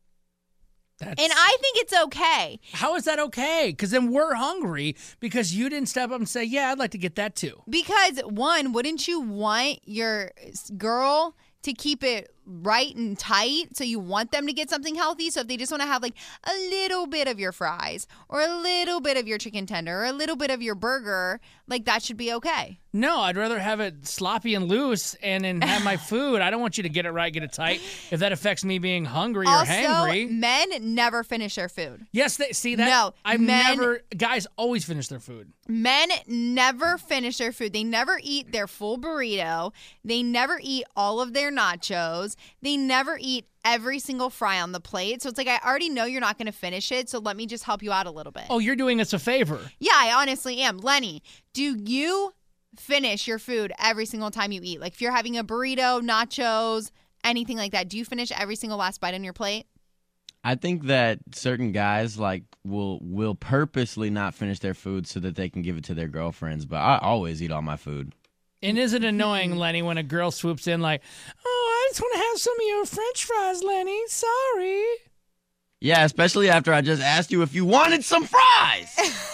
Speaker 3: That's,
Speaker 5: And I think it's okay.
Speaker 3: how is that okay? Because then we're hungry because you didn't step up and say, yeah, I'd like to get that too.
Speaker 5: Because, one, wouldn't you want your girl to keep it right and tight? So you want them to get something healthy. So if they just want to have like a little bit of your fries or a little bit of your chicken tender or a little bit of your burger, like that should be okay.
Speaker 3: No, I'd rather have it sloppy and loose and then have my food. I don't want you to get it right, get it tight, if that affects me being hungry or
Speaker 5: Also,
Speaker 3: hangry.
Speaker 5: men never finish their food.
Speaker 3: Yes, they see that.
Speaker 5: No,
Speaker 3: I've
Speaker 5: men-
Speaker 3: never. Guys always finish their food.
Speaker 5: Men never finish their food. They never eat their full burrito. They never eat all of their nachos. They never eat every single fry on the plate. So it's like, I already know you're not going to finish it, so let me just help you out a little bit.
Speaker 3: Oh, you're doing us a favor.
Speaker 5: Yeah, I honestly am. Lenny, do you finish your food every single time you eat? Like if you're having a burrito, nachos, anything like that, do you finish every single last bite on your plate?
Speaker 18: I think that certain guys like will will purposely not finish their food so that they can give it to their girlfriends, but I always eat all my food.
Speaker 3: And is it annoying, Lenny, when a girl swoops in like, oh, I just want to have some of your French fries, Lenny. Sorry.
Speaker 18: Yeah, especially after I just asked you if you wanted some fries.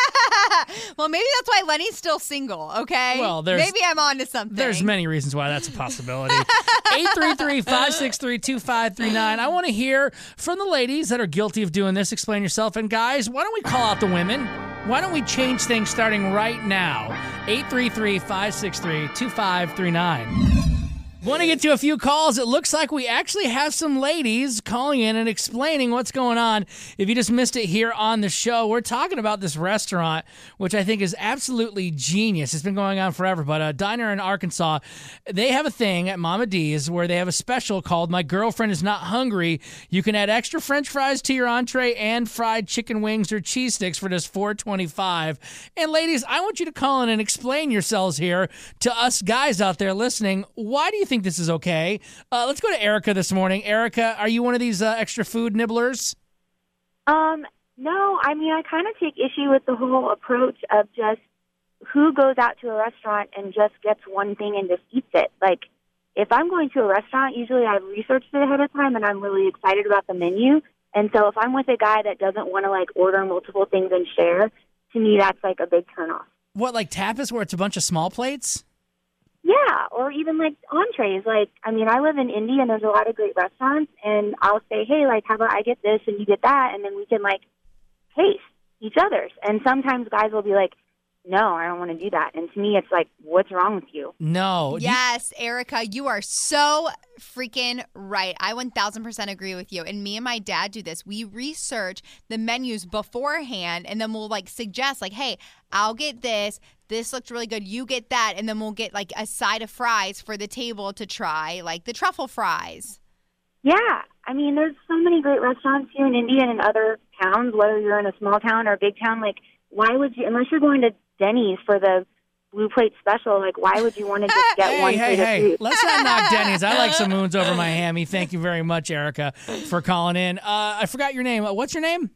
Speaker 5: Well, maybe that's why Lenny's still single, okay?
Speaker 3: Well, there's-
Speaker 5: maybe I'm on to something.
Speaker 3: There's many reasons why that's a possibility. eight three three, five six three, two five three nine. I want to hear from the ladies that are guilty of doing this. Explain yourself. And guys, why don't we call out the women? Why don't we change things starting right now? eight three three, five six three, two five three nine. Want to get to a few calls. It looks like we actually have some ladies calling in and explaining what's going on. If you just missed it here on the show, we're talking about this restaurant, which I think is absolutely genius. It's been going on forever, but a diner in Arkansas, they have a thing at Mama D's where they have a special called My Girlfriend Is Not Hungry. You can add extra French fries to your entree and fried chicken wings or cheese sticks for just four twenty-five. And ladies, I want you to call in and explain yourselves here to us guys out there listening. Why do you think this is okay? Uh, let's go to Erica this morning. Erica, are you one of these uh, extra food nibblers?
Speaker 19: Um, no, I mean, I kind of take issue with the whole approach of just who goes out to a restaurant and just gets one thing and just eats it. Like, if I'm going to a restaurant, usually I've researched it ahead of time and I'm really excited about the menu. And so if I'm with a guy that doesn't want to, like, order multiple things and share, to me, that's, like, a big turnoff.
Speaker 3: What, like tapas where it's a bunch of small plates?
Speaker 19: Yeah, or even, like, entrees. Like, I mean, I live in Indy, and there's a lot of great restaurants, and I'll say, hey, like, how about I get this and you get that, and then we can, like, taste each other's. And sometimes guys will be like, no, I don't want to do that. And to me, it's like, what's wrong with you?
Speaker 3: No.
Speaker 5: Yes, Erica, you are so freaking right. I one thousand percent agree with you. And me and my dad do this. We research the menus beforehand, and then we'll, like, suggest, like, hey, I'll get this. This looked really good. You get that. And then we'll get, like, a side of fries for the table to try, like the truffle fries.
Speaker 19: Yeah. I mean, there's so many great restaurants here in Indy and in other towns, whether you're in a small town or a big town. Like, why would you, unless you're going to Denny's for the blue plate special, like, why would you want to just get
Speaker 3: hey,
Speaker 19: one
Speaker 3: hey,
Speaker 19: plate of
Speaker 3: hey.
Speaker 19: food?
Speaker 3: Let's not knock Denny's. I like some moons over my hammy. Thank you very much, Erica, for calling in. Uh, I forgot your name. What's your name?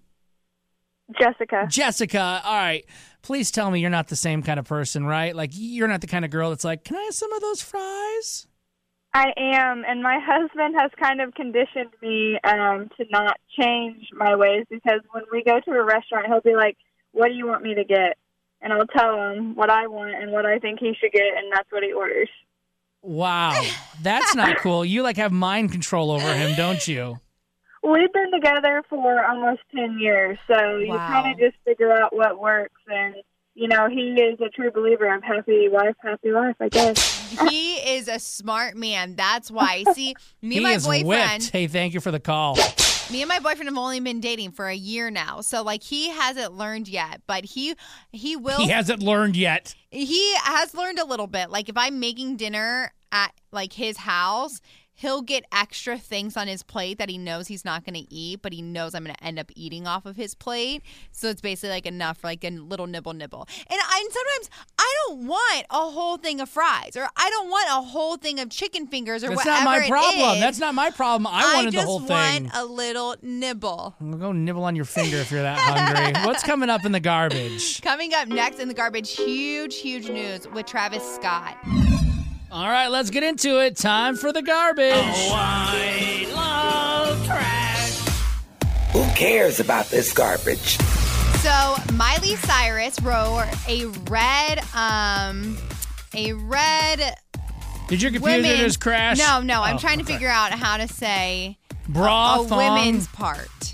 Speaker 19: Jessica.
Speaker 3: Jessica. All right. Please tell me you're not the same kind of person, right? Like, you're not the kind of girl that's like, can I have some of those fries?
Speaker 20: I am, and my husband has kind of conditioned me um, to not change my ways, because when we go to a restaurant, he'll be like, what do you want me to get? And I'll tell him what I want and what I think he should get, and that's what he orders.
Speaker 3: Wow. That's not cool. You, like, have mind control over him, don't you?
Speaker 20: We've been together for almost ten years, so you
Speaker 5: Wow.
Speaker 20: kind of just figure out what works. And, you know, he is a true believer of happy wife, happy life, I guess.
Speaker 5: He is a smart man. That's why. See, me
Speaker 3: He
Speaker 5: and my
Speaker 3: is
Speaker 5: boyfriend,
Speaker 3: whipped. Hey, thank you for the call.
Speaker 5: me and my boyfriend have only been dating for a year now. So, like, he hasn't learned yet, but he he will.
Speaker 3: He hasn't learned yet.
Speaker 5: He has learned a little bit. Like, if I'm making dinner at, like, his house, he'll get extra things on his plate that he knows he's not going to eat, but he knows I'm going to end up eating off of his plate. So it's basically like enough for like a little nibble nibble. And, I, and sometimes I don't want a whole thing of fries, or I don't want a whole thing of chicken fingers, or
Speaker 3: That's
Speaker 5: whatever
Speaker 3: not my
Speaker 5: it
Speaker 3: problem.
Speaker 5: is.
Speaker 3: That's not my problem. I wanted
Speaker 5: just
Speaker 3: the whole
Speaker 5: want
Speaker 3: thing.
Speaker 5: a little nibble.
Speaker 3: Go nibble on your finger if you're that hungry. What's coming up in the garbage?
Speaker 5: Coming up next in the garbage, huge, huge news with Travis Scott.
Speaker 3: All right, let's get into it. Time for the garbage.
Speaker 10: Oh, I love trash. Who cares about this garbage?
Speaker 5: So Miley Cyrus wrote a red, um, a red.
Speaker 3: Did your computer
Speaker 5: women,
Speaker 3: just crash?
Speaker 5: No, no. I'm
Speaker 3: Oh,
Speaker 5: trying to
Speaker 3: okay.
Speaker 5: figure out how to say
Speaker 3: Bra,
Speaker 5: a, a
Speaker 3: thong.
Speaker 5: women's part.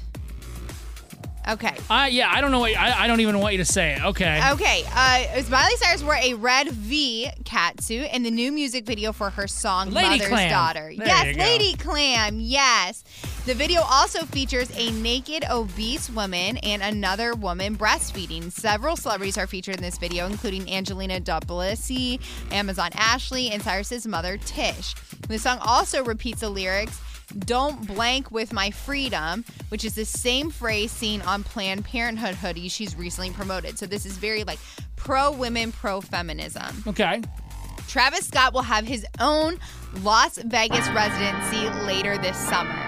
Speaker 5: Okay.
Speaker 3: Uh, yeah, I don't know. What, I, I don't even want you to say it. Okay.
Speaker 5: Okay. Uh, it was Miley Cyrus wore a red V catsuit in the new music video for her song
Speaker 3: Lady
Speaker 5: Mother's
Speaker 3: Clam.
Speaker 5: Daughter.
Speaker 3: There
Speaker 5: yes,
Speaker 3: you go.
Speaker 5: Lady Clam. Yes. The video also features a naked, obese woman and another woman breastfeeding. Several celebrities are featured in this video, including Angelina Jolie, Amazon Ashley, and Cyrus's mother, Tish. The song also repeats the lyrics, "Don't blank with my freedom," which is the same phrase seen on Planned Parenthood hoodies she's recently promoted. So this is very like pro-women, pro-feminism.
Speaker 3: Okay.
Speaker 5: Travis Scott will have his own Las Vegas residency later this summer.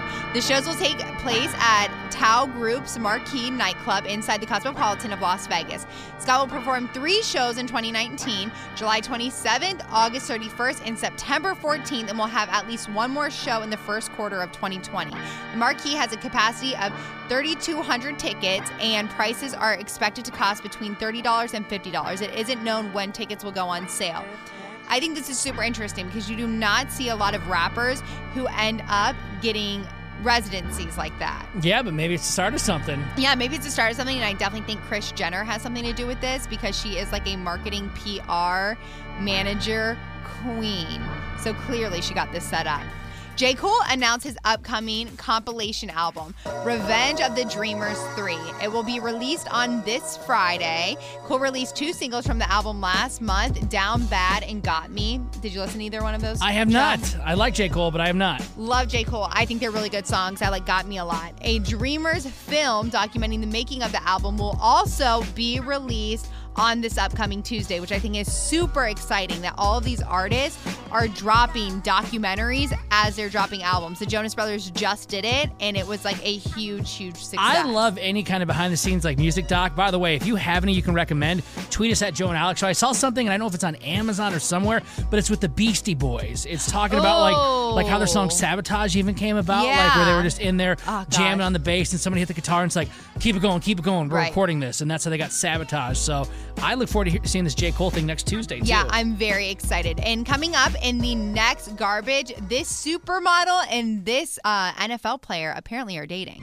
Speaker 5: The shows will take place at Tao Group's Marquee nightclub inside the Cosmopolitan of Las Vegas. Scott will perform three shows in twenty nineteen, July twenty-seventh, August thirty-first, and September fourteenth, and will have at least one more show in the first quarter of twenty twenty. The Marquee has a capacity of thirty-two hundred tickets, and prices are expected to cost between thirty dollars and fifty dollars. It isn't known when tickets will go on sale. I think this is super interesting because you do not see a lot of rappers who end up getting residencies like that.
Speaker 3: Yeah, but maybe it's the start of something.
Speaker 5: Yeah, maybe it's the start of something, and I definitely think Kris Jenner has something to do with this because she is like a marketing P R manager queen. So clearly she got this set up. J. Cole announced his upcoming compilation album, Revenge of the Dreamers three. It will be released on this Friday. Cole released two singles from the album last month, Down Bad and Got Me. Did you listen to either one of those?
Speaker 3: I have
Speaker 5: John?
Speaker 3: not. I like J. Cole, but I have not.
Speaker 5: Love J. Cole. I think they're really good songs. I like Got Me a lot. A Dreamers film documenting the making of the album will also be released on this upcoming Tuesday, which I think is super exciting that all of these artists are dropping documentaries as they're dropping albums. The Jonas Brothers just did it, and it was like a huge, huge success.
Speaker 3: I love any kind of behind the scenes like music doc. By the way, if you have any you can recommend, tweet us at Joe and Alex Show. I saw something, and I don't know if it's on Amazon or somewhere, but it's with the Beastie Boys. It's talking about
Speaker 5: Oh.
Speaker 3: like like how their song Sabotage even came about,
Speaker 5: Yeah.
Speaker 3: like where they were just in there
Speaker 5: Oh, gosh.
Speaker 3: jamming on the bass, and somebody hit the guitar, and it's like, keep it going, keep it going. We're
Speaker 5: Right.
Speaker 3: recording this, and that's how they got Sabotage. So I look forward to he- seeing this J. Cole thing next Tuesday, too.
Speaker 5: Yeah, I'm very excited. And coming up in the next garbage, this supermodel and this uh, N F L player apparently are dating.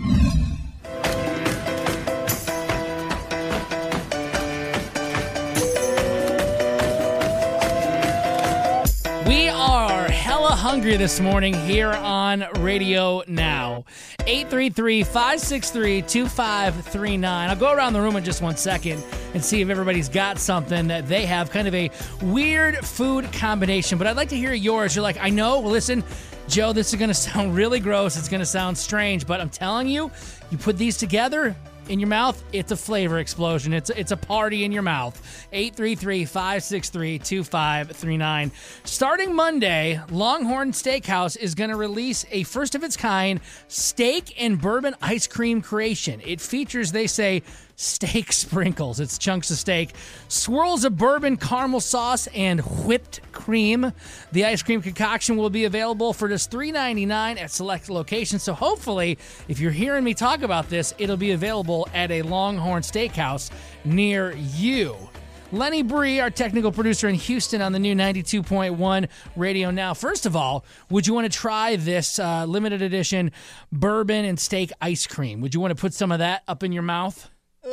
Speaker 3: We are hella hungry this morning here on Radio Now. eight three three, five six three, two five three nine. I'll go around the room in just one second and see if everybody's got something that they have, kind of a weird food combination. But I'd like to hear yours. You're like, I know, well, listen, Joe, this is going to sound really gross. It's going to sound strange, but I'm telling you, you put these together in your mouth, it's a flavor explosion. It's it's a party in your mouth. eight three three, five six three, two five three nine. Starting Monday, Longhorn Steakhouse is going to release a first-of-its-kind steak and bourbon ice cream creation. It features, they say, steak sprinkles. It's chunks of steak, swirls of bourbon caramel sauce, and whipped cream. The ice cream concoction will be available for just three ninety-nine at select locations. So hopefully, if you're hearing me talk about this, it'll be available at a Longhorn Steakhouse near you. Lenny Bree, our technical producer in Houston on the new ninety-two point one Radio Now. First of all, would you want to try this uh, limited edition bourbon and steak ice cream? Would you want to put some of that up in your mouth?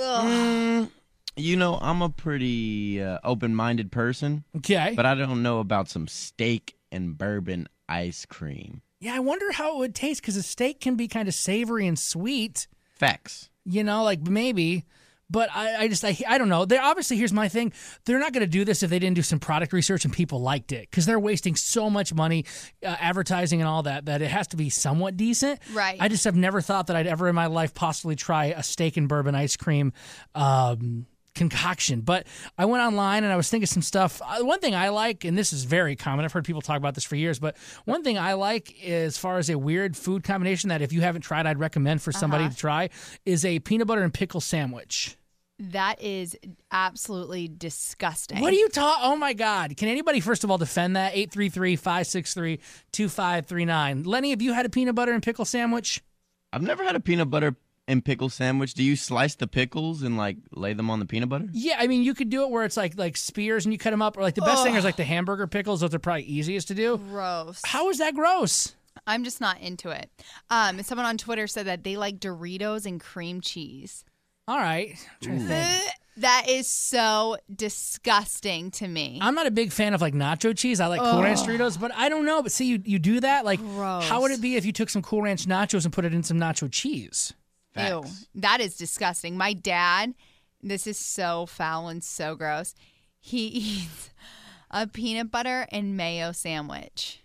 Speaker 18: Mm, you know, I'm a pretty uh, open-minded person.
Speaker 3: Okay.
Speaker 18: But I don't know about some steak and bourbon ice cream.
Speaker 3: Yeah, I wonder how it would taste because a steak can be kind of savory and sweet.
Speaker 18: Facts.
Speaker 3: You know, like maybe. But I, I just, I, I don't know. They obviously, here's my thing. They're not going to do this if they didn't do some product research and people liked it because they're wasting so much money uh, advertising and all that, that it has to be somewhat decent.
Speaker 5: Right.
Speaker 3: I just have never thought that I'd ever in my life possibly try a steak and bourbon ice cream um, concoction. But I went online and I was thinking some stuff. Uh, one thing I like, and this is very common, I've heard people talk about this for years, but one thing I like as far as a weird food combination that if you haven't tried, I'd recommend for somebody
Speaker 5: Uh-huh.
Speaker 3: to try is a peanut butter and pickle sandwich.
Speaker 5: That is absolutely disgusting.
Speaker 3: What do you talk? Oh my God. Can anybody, first of all, defend that? eight three three, five six three, two five three nine. Lenny, have you had a peanut butter and pickle sandwich?
Speaker 18: I've never had a peanut butter and pickle sandwich. Do you slice the pickles and like lay them on the peanut butter?
Speaker 3: Yeah, I mean, you could do it where it's like like spears and you cut them up. Or like the best thing is like the hamburger pickles. Those are probably easiest to do.
Speaker 5: Gross.
Speaker 3: How is that gross?
Speaker 5: I'm just not into it. Um, someone on Twitter said that they like Doritos and cream cheese.
Speaker 3: All right. I'm trying to think.
Speaker 5: That is so disgusting to me.
Speaker 3: I'm not a big fan of like nacho cheese. I like Cool Ranch
Speaker 5: Ugh.
Speaker 3: Doritos, but I don't know. But see, you, you do that. Like,
Speaker 5: Gross.
Speaker 3: how would it be if you took some Cool Ranch nachos and put it in some nacho cheese?
Speaker 5: Ew, that is disgusting. My dad, this is so foul and so gross. He eats a peanut butter and mayo sandwich.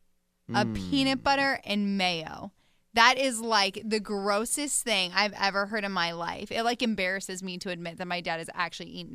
Speaker 5: A
Speaker 18: Mm.
Speaker 5: peanut butter and mayo. That is like the grossest thing I've ever heard in my life. It like embarrasses me to admit that my dad has actually eaten that.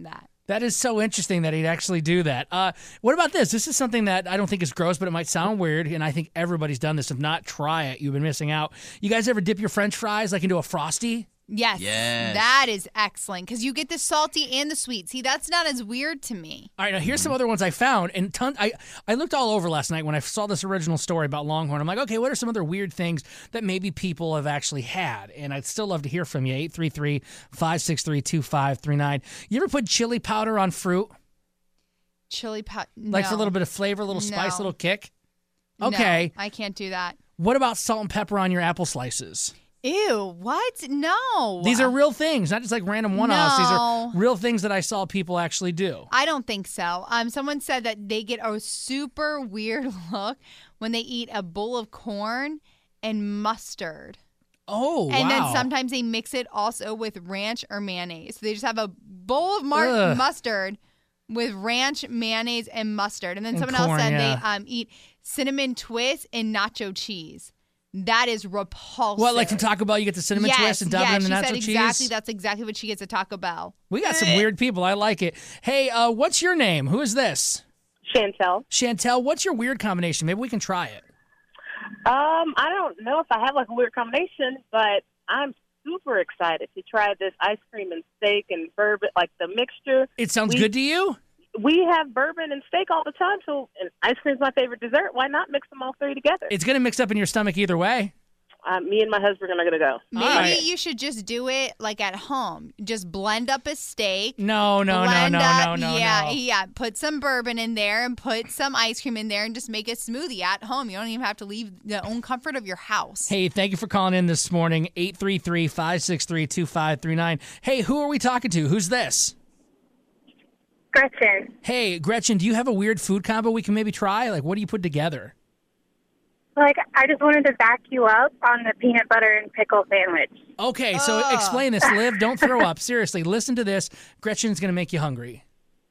Speaker 3: That is so interesting that he'd actually do that. Uh, what about this? This is something that I don't think is gross, but it might sound weird, and I think everybody's done this. If not, try it. You've been missing out. You guys ever dip your French fries like into a Frosty?
Speaker 5: Yes.
Speaker 3: Yes.
Speaker 5: That is excellent because you get the salty and the sweet. See, that's not as weird to me.
Speaker 3: All right, now here's some other ones I found, and ton, I I looked all over last night when I saw this original story about Longhorn. I'm like, okay, what are some other weird things that maybe people have actually had? And I'd still love to hear from you. eight three three, five six three, two five three nine. You ever put chili powder on fruit?
Speaker 5: Chili powder?
Speaker 3: Like for a little bit of flavor, a little spice, a
Speaker 5: No.
Speaker 3: little kick? Okay.
Speaker 5: No, I can't do that.
Speaker 3: What about salt and pepper on your apple slices?
Speaker 5: Ew, what? No.
Speaker 3: These are real things, not just like random one-offs. These
Speaker 5: No.
Speaker 3: are real things that I saw people actually do.
Speaker 5: I don't think so. Um, someone said that they get a super weird look when they eat a bowl of corn and mustard.
Speaker 3: Oh,
Speaker 5: And
Speaker 3: wow.
Speaker 5: then sometimes they mix it also with ranch or mayonnaise. So they just have a bowl of mar-
Speaker 3: Ugh.
Speaker 5: mustard with ranch, mayonnaise, and mustard. And then
Speaker 3: And
Speaker 5: someone
Speaker 3: corn,
Speaker 5: else said
Speaker 3: yeah.
Speaker 5: they um, eat cinnamon twist and nacho cheese. That is repulsive.
Speaker 3: What, like from Taco Bell, you get the cinnamon
Speaker 5: yes,
Speaker 3: twist and dab
Speaker 5: yes,
Speaker 3: it in the
Speaker 5: she
Speaker 3: nacho
Speaker 5: said
Speaker 3: cheese?
Speaker 5: exactly. That's exactly what she gets at Taco Bell.
Speaker 3: We got some weird people. I like it. Hey, uh, what's your name? Who is this?
Speaker 21: Chantel.
Speaker 3: Chantel, what's your weird combination? Maybe we can try it.
Speaker 21: Um, I don't know if I have like a weird combination, but I'm super excited to try this ice cream and steak and bourbon, like the mixture.
Speaker 3: It sounds
Speaker 21: We-
Speaker 3: good to you?
Speaker 21: We have bourbon and steak all the time, so and ice cream's my favorite dessert. Why not mix them all three together?
Speaker 3: It's going to mix up in your stomach either way.
Speaker 21: Uh, me and my husband are going to go.
Speaker 5: Maybe
Speaker 3: All right.
Speaker 5: you should just do it like at home. Just blend up a steak.
Speaker 3: No, no, no,
Speaker 5: blend
Speaker 3: no,
Speaker 5: up,
Speaker 3: no, no,
Speaker 5: Yeah,
Speaker 3: no.
Speaker 5: yeah. Put some bourbon in there and put some ice cream in there and just make a smoothie at home. You don't even have to leave the own comfort of your house.
Speaker 3: Hey, thank you for calling in this morning. eight three three, five six three, two five three nine. Hey, who are we talking to? Who's this?
Speaker 21: Gretchen.
Speaker 3: Hey, Gretchen, do you have a weird food combo we can maybe try? Like, what do you put together?
Speaker 21: Like, I just wanted to back you up on the peanut butter and pickle sandwich.
Speaker 3: Okay, so
Speaker 5: Oh.
Speaker 3: explain this. Liv, don't throw up. Seriously, listen to this. Gretchen's going to make you hungry.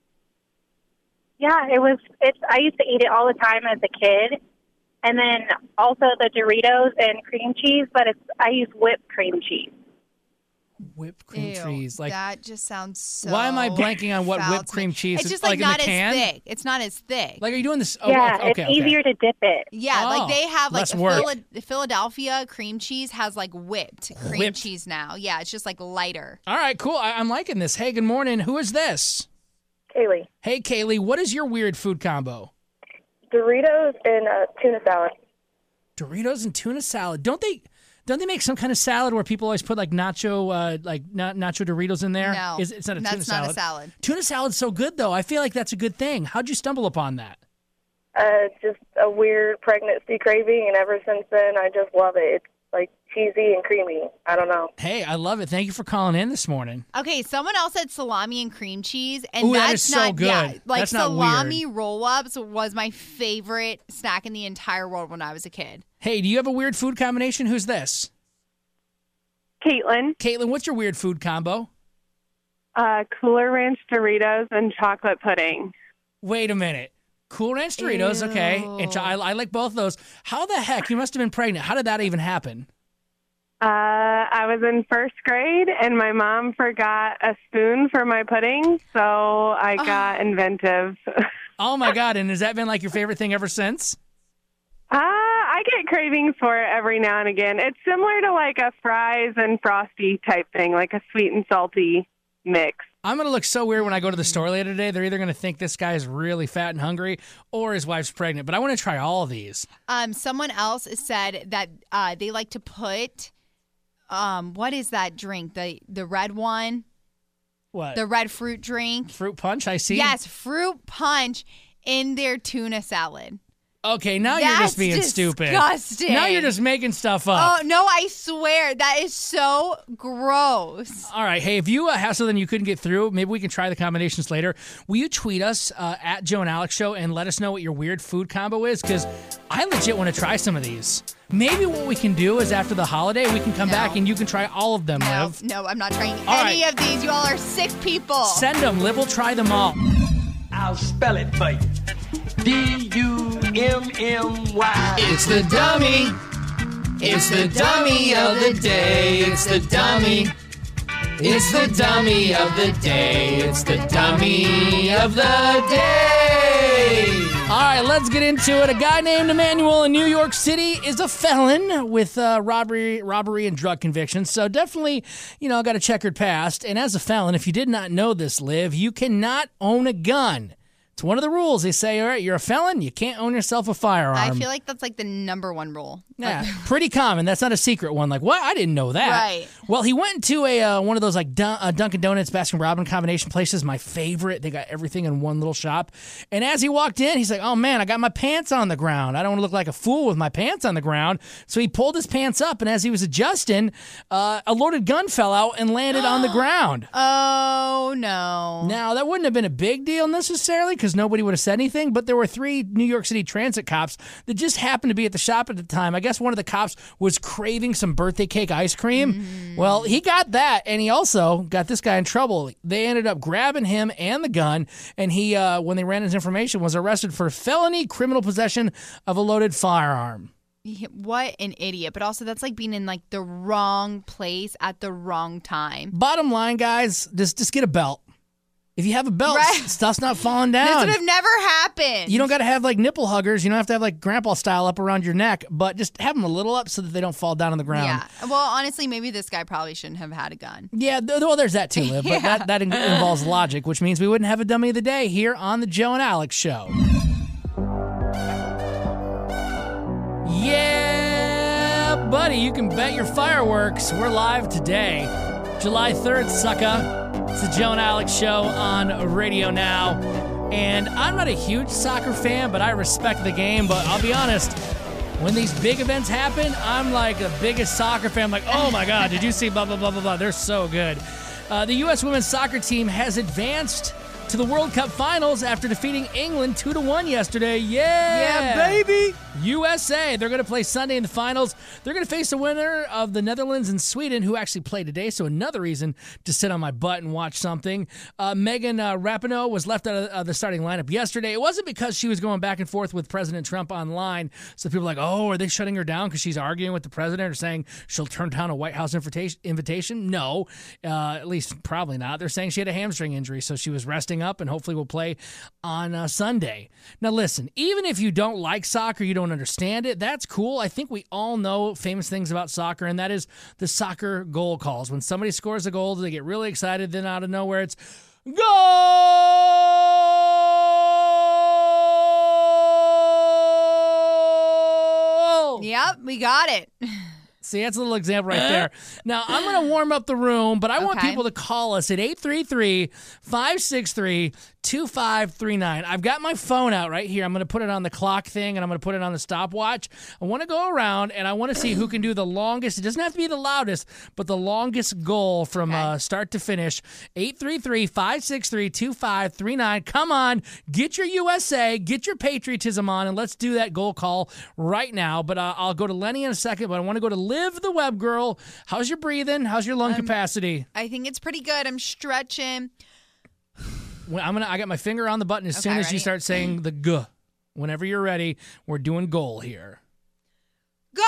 Speaker 21: Yeah, it was. It's. I used to eat it all the time as a kid, and then also the Doritos and cream cheese. But it's. I use whipped cream cheese.
Speaker 3: Whipped cream
Speaker 5: Ew,
Speaker 3: cheese. Like,
Speaker 5: that just sounds so.
Speaker 3: why am I blanking on what
Speaker 5: foul
Speaker 3: whipped
Speaker 5: to me.
Speaker 3: cream cheese
Speaker 5: It's
Speaker 3: is?
Speaker 5: just like,
Speaker 3: Like in
Speaker 5: not
Speaker 3: the can?
Speaker 5: as thick. It's not as thick.
Speaker 3: Like, are you doing this? Oh,
Speaker 21: yeah,
Speaker 3: okay,
Speaker 21: it's
Speaker 3: okay.
Speaker 21: easier to dip it.
Speaker 5: Yeah,
Speaker 3: Oh,
Speaker 5: like they have like
Speaker 3: less
Speaker 5: a
Speaker 3: work.
Speaker 5: Phila- Philadelphia cream cheese has like whipped cream
Speaker 3: Whipped.
Speaker 5: cheese now. Yeah, it's just like lighter.
Speaker 3: All right, cool. I- I'm liking this. Hey, good morning. Who is this?
Speaker 21: Kaylee.
Speaker 3: Hey, Kaylee, what is your weird food combo?
Speaker 21: Doritos and uh, tuna salad.
Speaker 3: Doritos and tuna salad. Don't they? Don't they make some kind of salad where people always put like nacho, uh, like na- nacho Doritos in there?
Speaker 5: No,
Speaker 3: Is, it's not a
Speaker 5: that's
Speaker 3: tuna
Speaker 5: not
Speaker 3: salad.
Speaker 5: a salad.
Speaker 3: Tuna salad's so good though. I feel like that's a good thing. How'd you stumble upon that?
Speaker 21: Uh, just a weird pregnancy craving, and ever since then, I just love it. It's like cheesy and creamy. I don't know.
Speaker 3: Hey, I love it. Thank you for calling in this morning.
Speaker 5: Okay, someone else said salami and cream cheese, and
Speaker 3: Ooh, that
Speaker 5: that's
Speaker 3: is so
Speaker 5: not
Speaker 3: good.
Speaker 5: yeah. Like
Speaker 3: That's not
Speaker 5: salami roll-ups was my favorite snack in the entire world when I was a kid.
Speaker 3: Hey, do you have a weird food combination? Who's this?
Speaker 21: Caitlin.
Speaker 3: Caitlin, what's your weird food combo?
Speaker 21: Uh, Cooler Ranch Doritos and chocolate pudding.
Speaker 3: Wait a minute. Cool Ranch Doritos, okay. And ch- I, I like both those. How the heck? You must have been pregnant. How did that even happen?
Speaker 21: Uh, I was in first grade, and my mom forgot a spoon for my pudding, so I got inventive.
Speaker 3: Oh, my God. And has that been like your favorite thing ever since?
Speaker 21: Uh, I get cravings for it every now and again. It's similar to like a fries and frosty type thing, like a sweet and salty mix.
Speaker 3: I'm going to look so weird when I go to the store later today. They're either going to think this guy is really fat and hungry or his wife's pregnant. But I want to try all of these.
Speaker 5: Um, someone else said that uh, they like to put, um, what is that drink? The the red one,
Speaker 3: What?
Speaker 5: the red fruit drink.
Speaker 3: Fruit punch, I see.
Speaker 5: Yes, fruit punch in their tuna salad.
Speaker 3: Okay, now you're
Speaker 5: That's
Speaker 3: just being stupid.
Speaker 5: disgusting.
Speaker 3: Now you're just making stuff up.
Speaker 5: Oh, no, I swear. That is so gross.
Speaker 3: All right. Hey, if you uh, have something you couldn't get through, maybe we can try the combinations later. Will you tweet us uh, at Joe and Alex Show and let us know what your weird food combo is? Because I legit want to try some of these. Maybe what we can do is after the holiday, we can come
Speaker 5: No.
Speaker 3: back and you can try all of them,
Speaker 5: No,
Speaker 3: Liv.
Speaker 5: no, I'm not trying
Speaker 3: All
Speaker 5: any of these. You all are sick people.
Speaker 3: Send them. Liv will try them all.
Speaker 10: I'll spell it for you. D U M M Y.
Speaker 3: It's the dummy. It's the dummy of the day. It's the dummy. It's the dummy of the day. It's the dummy of the day. All right, let's get into it. A guy named Emmanuel in New York City is a felon with uh, robbery, robbery and drug convictions. So definitely, you know, got a checkered past. And as a felon, if you did not know this, Liv, you cannot own a gun. It's one of the rules. They say, all right, you're a felon, you can't own yourself a firearm.
Speaker 5: I feel like that's like the number one rule.
Speaker 3: Yeah, pretty common. That's not a secret one. Like, what? I didn't know that.
Speaker 5: Right.
Speaker 3: Well, he went to a uh, one of those like Dun- uh, Dunkin' Donuts, Baskin Robbins combination places. My favorite. They got everything in one little shop. And as he walked in, he's like, "Oh man, I got my pants on the ground. I don't want to look like a fool with my pants on the ground." So he pulled his pants up, and as he was adjusting, uh, a loaded gun fell out and landed on the ground.
Speaker 5: Oh no!
Speaker 3: Now that wouldn't have been a big deal necessarily because nobody would have said anything. But there were three New York City transit cops that just happened to be at the shop at the time. I guess one of the cops was craving some birthday cake ice cream. Mm. Well, he got that, and he also got this guy in trouble. They ended up grabbing him and the gun, and he, uh, when they ran his information, was arrested for felony criminal possession of a loaded firearm.
Speaker 5: What an idiot. But also, that's like being in like the wrong place at the wrong time.
Speaker 3: Bottom line, guys, just, just get a belt. If you have a belt, right. stuff's not falling down.
Speaker 5: This would have never happened.
Speaker 3: You don't got to have like nipple huggers. You don't have to have like grandpa style up around your neck, but just have them a little up so that they don't fall down on the ground.
Speaker 5: Yeah. Well, honestly, maybe this guy probably shouldn't have had a gun.
Speaker 3: Yeah. Th- well, there's that too, Liv. But
Speaker 5: Yeah.
Speaker 3: that, that in- involves logic, which means we wouldn't have a dummy of the day here on the Joe and Alex Show. Yeah, buddy. You can bet your fireworks. We're live today. July third, sucka. It's the Joe and Alex Show on Radio Now. And I'm not a huge soccer fan, but I respect the game. But I'll be honest, when these big events happen, I'm like the biggest soccer fan. I'm like, oh my God, did you see blah, blah, blah, blah, blah. They're so good. Uh, the U S women's soccer team has advanced to the World Cup finals after defeating England two to one yesterday. Yeah!
Speaker 5: Yeah, baby!
Speaker 3: U S A. They're going to play Sunday in the finals. They're going to face the winner of the Netherlands and Sweden, who actually play today, so another reason to sit on my butt and watch something. Uh, Megan uh, Rapinoe was left out of uh, the starting lineup yesterday. It wasn't because she was going back and forth with President Trump online, so people are like, oh, are they shutting her down because she's arguing with the president or saying she'll turn down a White House invita- invitation? No, uh, at least probably not. They're saying she had a hamstring injury, so she was resting up and hopefully will play on uh, Sunday. Now listen, even if you don't like soccer, you don't understand it, that's cool. I think we all know famous things about soccer, and that is the soccer goal calls. When somebody scores a goal, they get really excited, then out of nowhere it's goal!
Speaker 5: Yep, we got it.
Speaker 3: See, that's a little example right there. Now, I'm going to warm up the room, but I want
Speaker 5: Okay.
Speaker 3: people to call us at eight three three, five six three, two five three nine. I've got my phone out right here. I'm going to put it on the clock thing, and I'm going to put it on the stopwatch. I want to go around, and I want to see who can do the longest. It doesn't have to be the loudest, but the longest goal from uh, start to finish. eight three three, five six three, two five three nine. Come on, get your U S A, get your patriotism on, and let's do that goal call right now. But uh, I'll go to Lenny in a second, but I want to go to Liv the Web Girl. How's your breathing? How's your lung
Speaker 5: Um,
Speaker 3: capacity?
Speaker 5: I think it's pretty good. I'm stretching.
Speaker 3: When I'm gonna. I got my finger on the button as soon
Speaker 5: Okay,
Speaker 3: as you
Speaker 5: ready?
Speaker 3: start saying the G. Whenever you're ready, we're doing goal here.
Speaker 5: Go!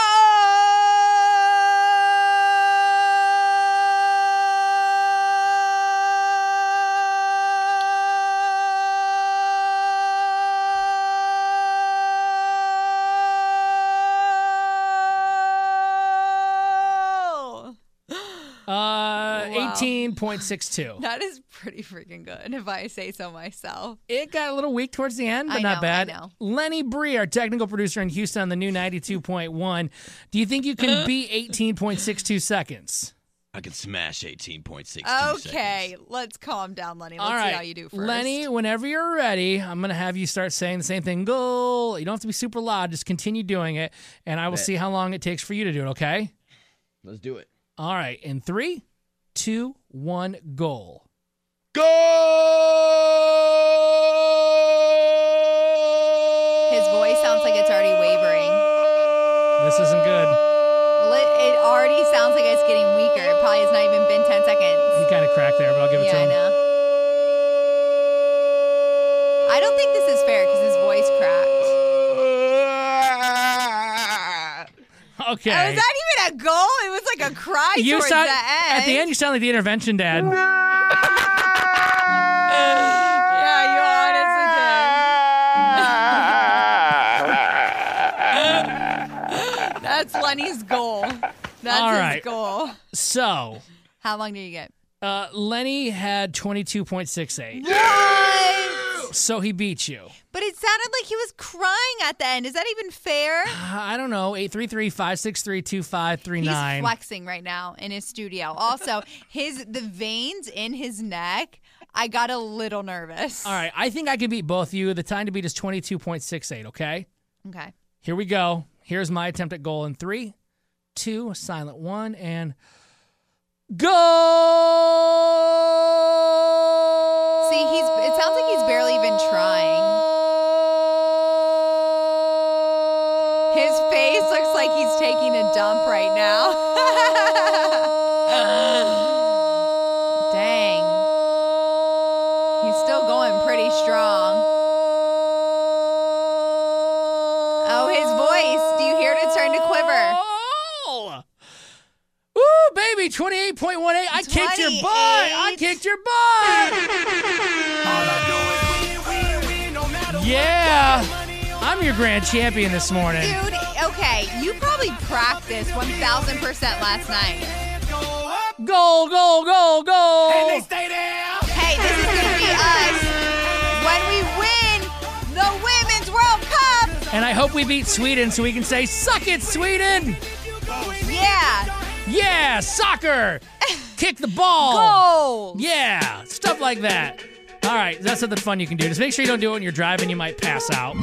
Speaker 3: Uh, eighteen point six two.
Speaker 5: That is pretty freaking good, if I say so myself.
Speaker 3: It got a little weak towards the end, but
Speaker 5: I
Speaker 3: not
Speaker 5: know,
Speaker 3: bad.
Speaker 5: I know.
Speaker 3: Lenny Bree, our technical producer in Houston on the new ninety-two point one. Do you think you can beat eighteen point six two seconds?
Speaker 18: I can smash eighteen point six.
Speaker 5: Okay, let's calm down, Lenny. Let's
Speaker 3: All right,
Speaker 5: see how you do first.
Speaker 3: Lenny, whenever you're ready, I'm going to have you start saying the same thing. Goal. You don't have to be super loud. Just continue doing it, and I will
Speaker 18: Bet.
Speaker 3: see how long it takes for you to do it, okay?
Speaker 18: Let's do it.
Speaker 3: All right, in three, two, one, goal.
Speaker 18: Goal!
Speaker 5: His voice sounds like it's already wavering.
Speaker 3: This isn't good.
Speaker 5: Li- It already sounds like it's getting weaker. It probably has not even been ten seconds.
Speaker 3: He kind of cracked there, but I'll give it
Speaker 5: Yeah,
Speaker 3: to
Speaker 5: I
Speaker 3: him.
Speaker 5: know. I don't think this is fair because his voice cracked.
Speaker 3: Okay.
Speaker 5: Oh, is that even that a goal? It was like a cry
Speaker 3: You
Speaker 5: towards
Speaker 3: sound,
Speaker 5: the end.
Speaker 3: At the end, you sound like the intervention dad.
Speaker 5: Yeah, you honestly did. That's Lenny's goal. That's
Speaker 3: All
Speaker 5: his
Speaker 3: right.
Speaker 5: goal.
Speaker 3: So,
Speaker 5: How long did you get?
Speaker 3: uh, Lenny had twenty-two point six eight.
Speaker 5: What?
Speaker 3: So he beat you.
Speaker 5: But it sounded like he was crying at the end. Is that even fair?
Speaker 3: I don't know. eight three three, five six three, two five three nine.
Speaker 5: He's flexing right now in his studio. Also, his the veins in his neck, I got a little nervous.
Speaker 3: All right. I think I can beat both of you. The time to beat is twenty-two point six eight, okay?
Speaker 5: Okay.
Speaker 3: Here we go. Here's my attempt at goal in three, two, silent one, and go!
Speaker 5: See, he's it sounds like he's barely even trying. His face looks like he's taking a dump right now. Dang. He's still going pretty strong. Oh, his voice. Do you hear it? It's starting to quiver.
Speaker 3: Ooh, baby, twenty-eight point one eight. I kicked your butt. I kicked your butt. Yeah. I'm your grand champion this morning.
Speaker 5: Dude, okay, you probably practiced one thousand percent last night.
Speaker 3: Goal, goal, goal, goal.
Speaker 10: And they stay there.
Speaker 5: Hey, this is going to be us when we win the Women's World Cup.
Speaker 3: And I hope we beat Sweden so we can say, suck it, Sweden.
Speaker 5: Yeah.
Speaker 3: Yeah, soccer. Kick the ball.
Speaker 5: Goals.
Speaker 3: Yeah, stuff like that. All right, that's something fun you can do. Just make sure you don't do it when you're driving. You might pass out.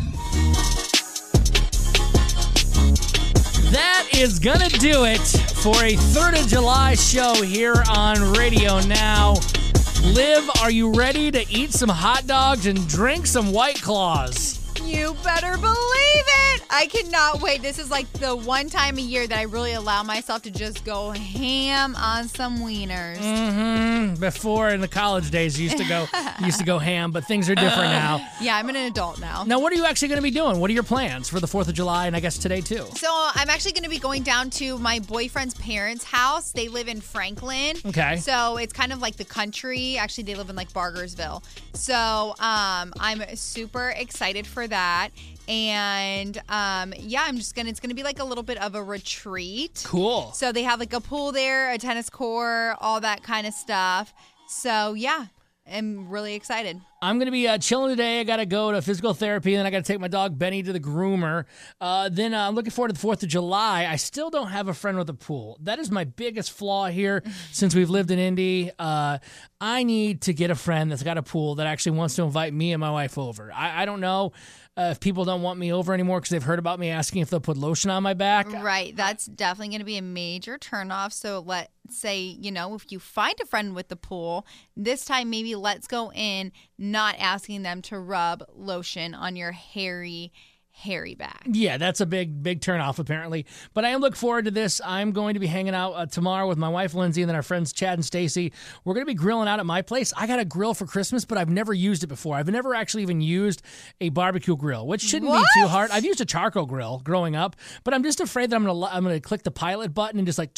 Speaker 3: That is going to do it for a third of July show here on Radio Now. Liv, are you ready to eat some hot dogs and drink some White Claws?
Speaker 5: You better believe it. I cannot wait. This is like the one time a year that I really allow myself to just go ham on some wieners.
Speaker 3: Mm-hmm. Before in the college days, you used to go you used to go ham, but things are different now.
Speaker 5: Yeah, I'm an adult now.
Speaker 3: Now, what are you actually going to be doing? What are your plans for the fourth of July and I guess today, too?
Speaker 5: So I'm actually going to be going down to my boyfriend's parents' house. They live in Franklin.
Speaker 3: Okay.
Speaker 5: So it's kind of like the country. Actually, they live in like Bargersville. So um, I'm super excited for that. And um, yeah, I'm just gonna. It's gonna be like a little bit of a retreat.
Speaker 3: Cool.
Speaker 5: So they have like a pool there, a tennis court, all that kind of stuff. So yeah, I'm really excited.
Speaker 3: I'm going to be uh, chilling today. I got to go to physical therapy, and then I got to take my dog Benny to the groomer. Uh, then uh, I'm looking forward to the fourth of July. I still don't have a friend with a pool. That is my biggest flaw here since we've lived in Indy. Uh, I need to get a friend that's got a pool that actually wants to invite me and my wife over. I, I don't know uh, if people don't want me over anymore because they've heard about me asking if they'll put lotion on my back.
Speaker 5: Right. That's definitely going to be a major turnoff. So let's say, you know, if you find a friend with the pool, this time maybe let's go in not asking them to rub lotion on your hairy, hairy back.
Speaker 3: Yeah, that's a big, big turnoff, apparently. But I am looking forward to this. I'm going to be hanging out uh, tomorrow with my wife, Lindsay, and then our friends, Chad and Stacy. We're going to be grilling out at my place. I got a grill for Christmas, but I've never used it before. I've never actually even used a barbecue grill, which shouldn't
Speaker 5: What?
Speaker 3: be too hard. I've used a charcoal grill growing up, but I'm just afraid that I'm going to I'm going to click the pilot button and just like,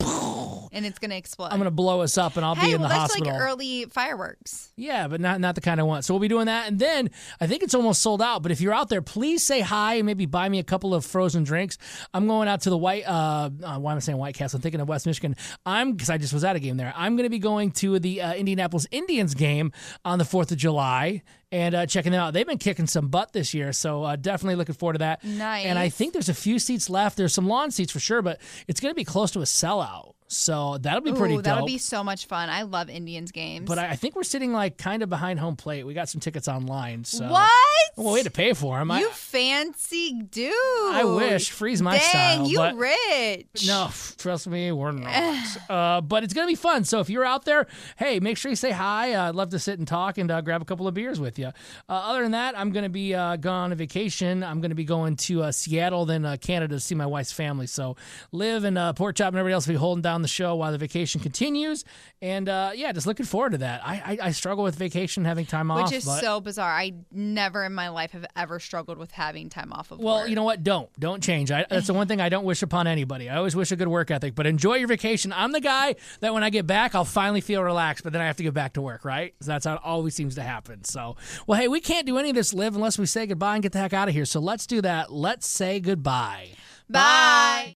Speaker 5: And it's going to explode.
Speaker 3: I'm going to blow us up and I'll
Speaker 5: hey,
Speaker 3: be in
Speaker 5: well,
Speaker 3: the
Speaker 5: that's
Speaker 3: hospital.
Speaker 5: like early fireworks.
Speaker 3: Yeah, but not not the kind I want. So we'll be doing that. And then I think it's almost sold out. But if you're out there, please say hi and maybe buy me a couple of frozen drinks. I'm going out to the White, uh, uh, why am I saying White Castle? I'm thinking of West Michigan. I'm, because I just was at a game there. I'm going to be going to the uh, Indianapolis Indians game on the fourth of July and uh, checking them out. They've been kicking some butt this year. So uh, definitely looking forward to that.
Speaker 5: Nice.
Speaker 3: And I think there's a few seats left. There's some lawn seats for sure, but it's going to be close to a sellout. So that'll be pretty
Speaker 5: Ooh,
Speaker 3: dope.
Speaker 5: that'll be so much fun. I love Indians games.
Speaker 3: But I, I think we're sitting like kind of behind home plate. We got some tickets online. So
Speaker 5: What?
Speaker 3: Well, we had to pay for them.
Speaker 5: You
Speaker 3: I,
Speaker 5: fancy dude.
Speaker 3: I wish. Freeze my
Speaker 5: Dang,
Speaker 3: style.
Speaker 5: you
Speaker 3: but
Speaker 5: rich.
Speaker 3: No, trust me, we're not. uh, but it's going to be fun. So if you're out there, hey, make sure you say hi. Uh, I'd love to sit and talk and uh, grab a couple of beers with you. you. Uh, other than that, I'm going to be uh, gone on a vacation. I'm going to be going to uh, Seattle, then uh, Canada to see my wife's family. So Liv and uh, Pork Chop and everybody else will be holding down the show while the vacation continues. And uh, yeah, just looking forward to that. I, I, I struggle with vacation, having time
Speaker 5: Which
Speaker 3: off.
Speaker 5: is
Speaker 3: but,
Speaker 5: so bizarre. I never in my life have ever struggled with having time off of
Speaker 3: well,
Speaker 5: work.
Speaker 3: you know what? Don't. Don't change. I, that's the one thing I don't wish upon anybody. I always wish a good work ethic, but enjoy your vacation. I'm the guy that when I get back, I'll finally feel relaxed, but then I have to get back to work, right? So that's how it always seems to happen. So, well, hey, we can't do any of this, Liv, unless we say goodbye and get the heck out of here. So let's do that. Let's say goodbye.
Speaker 5: Bye.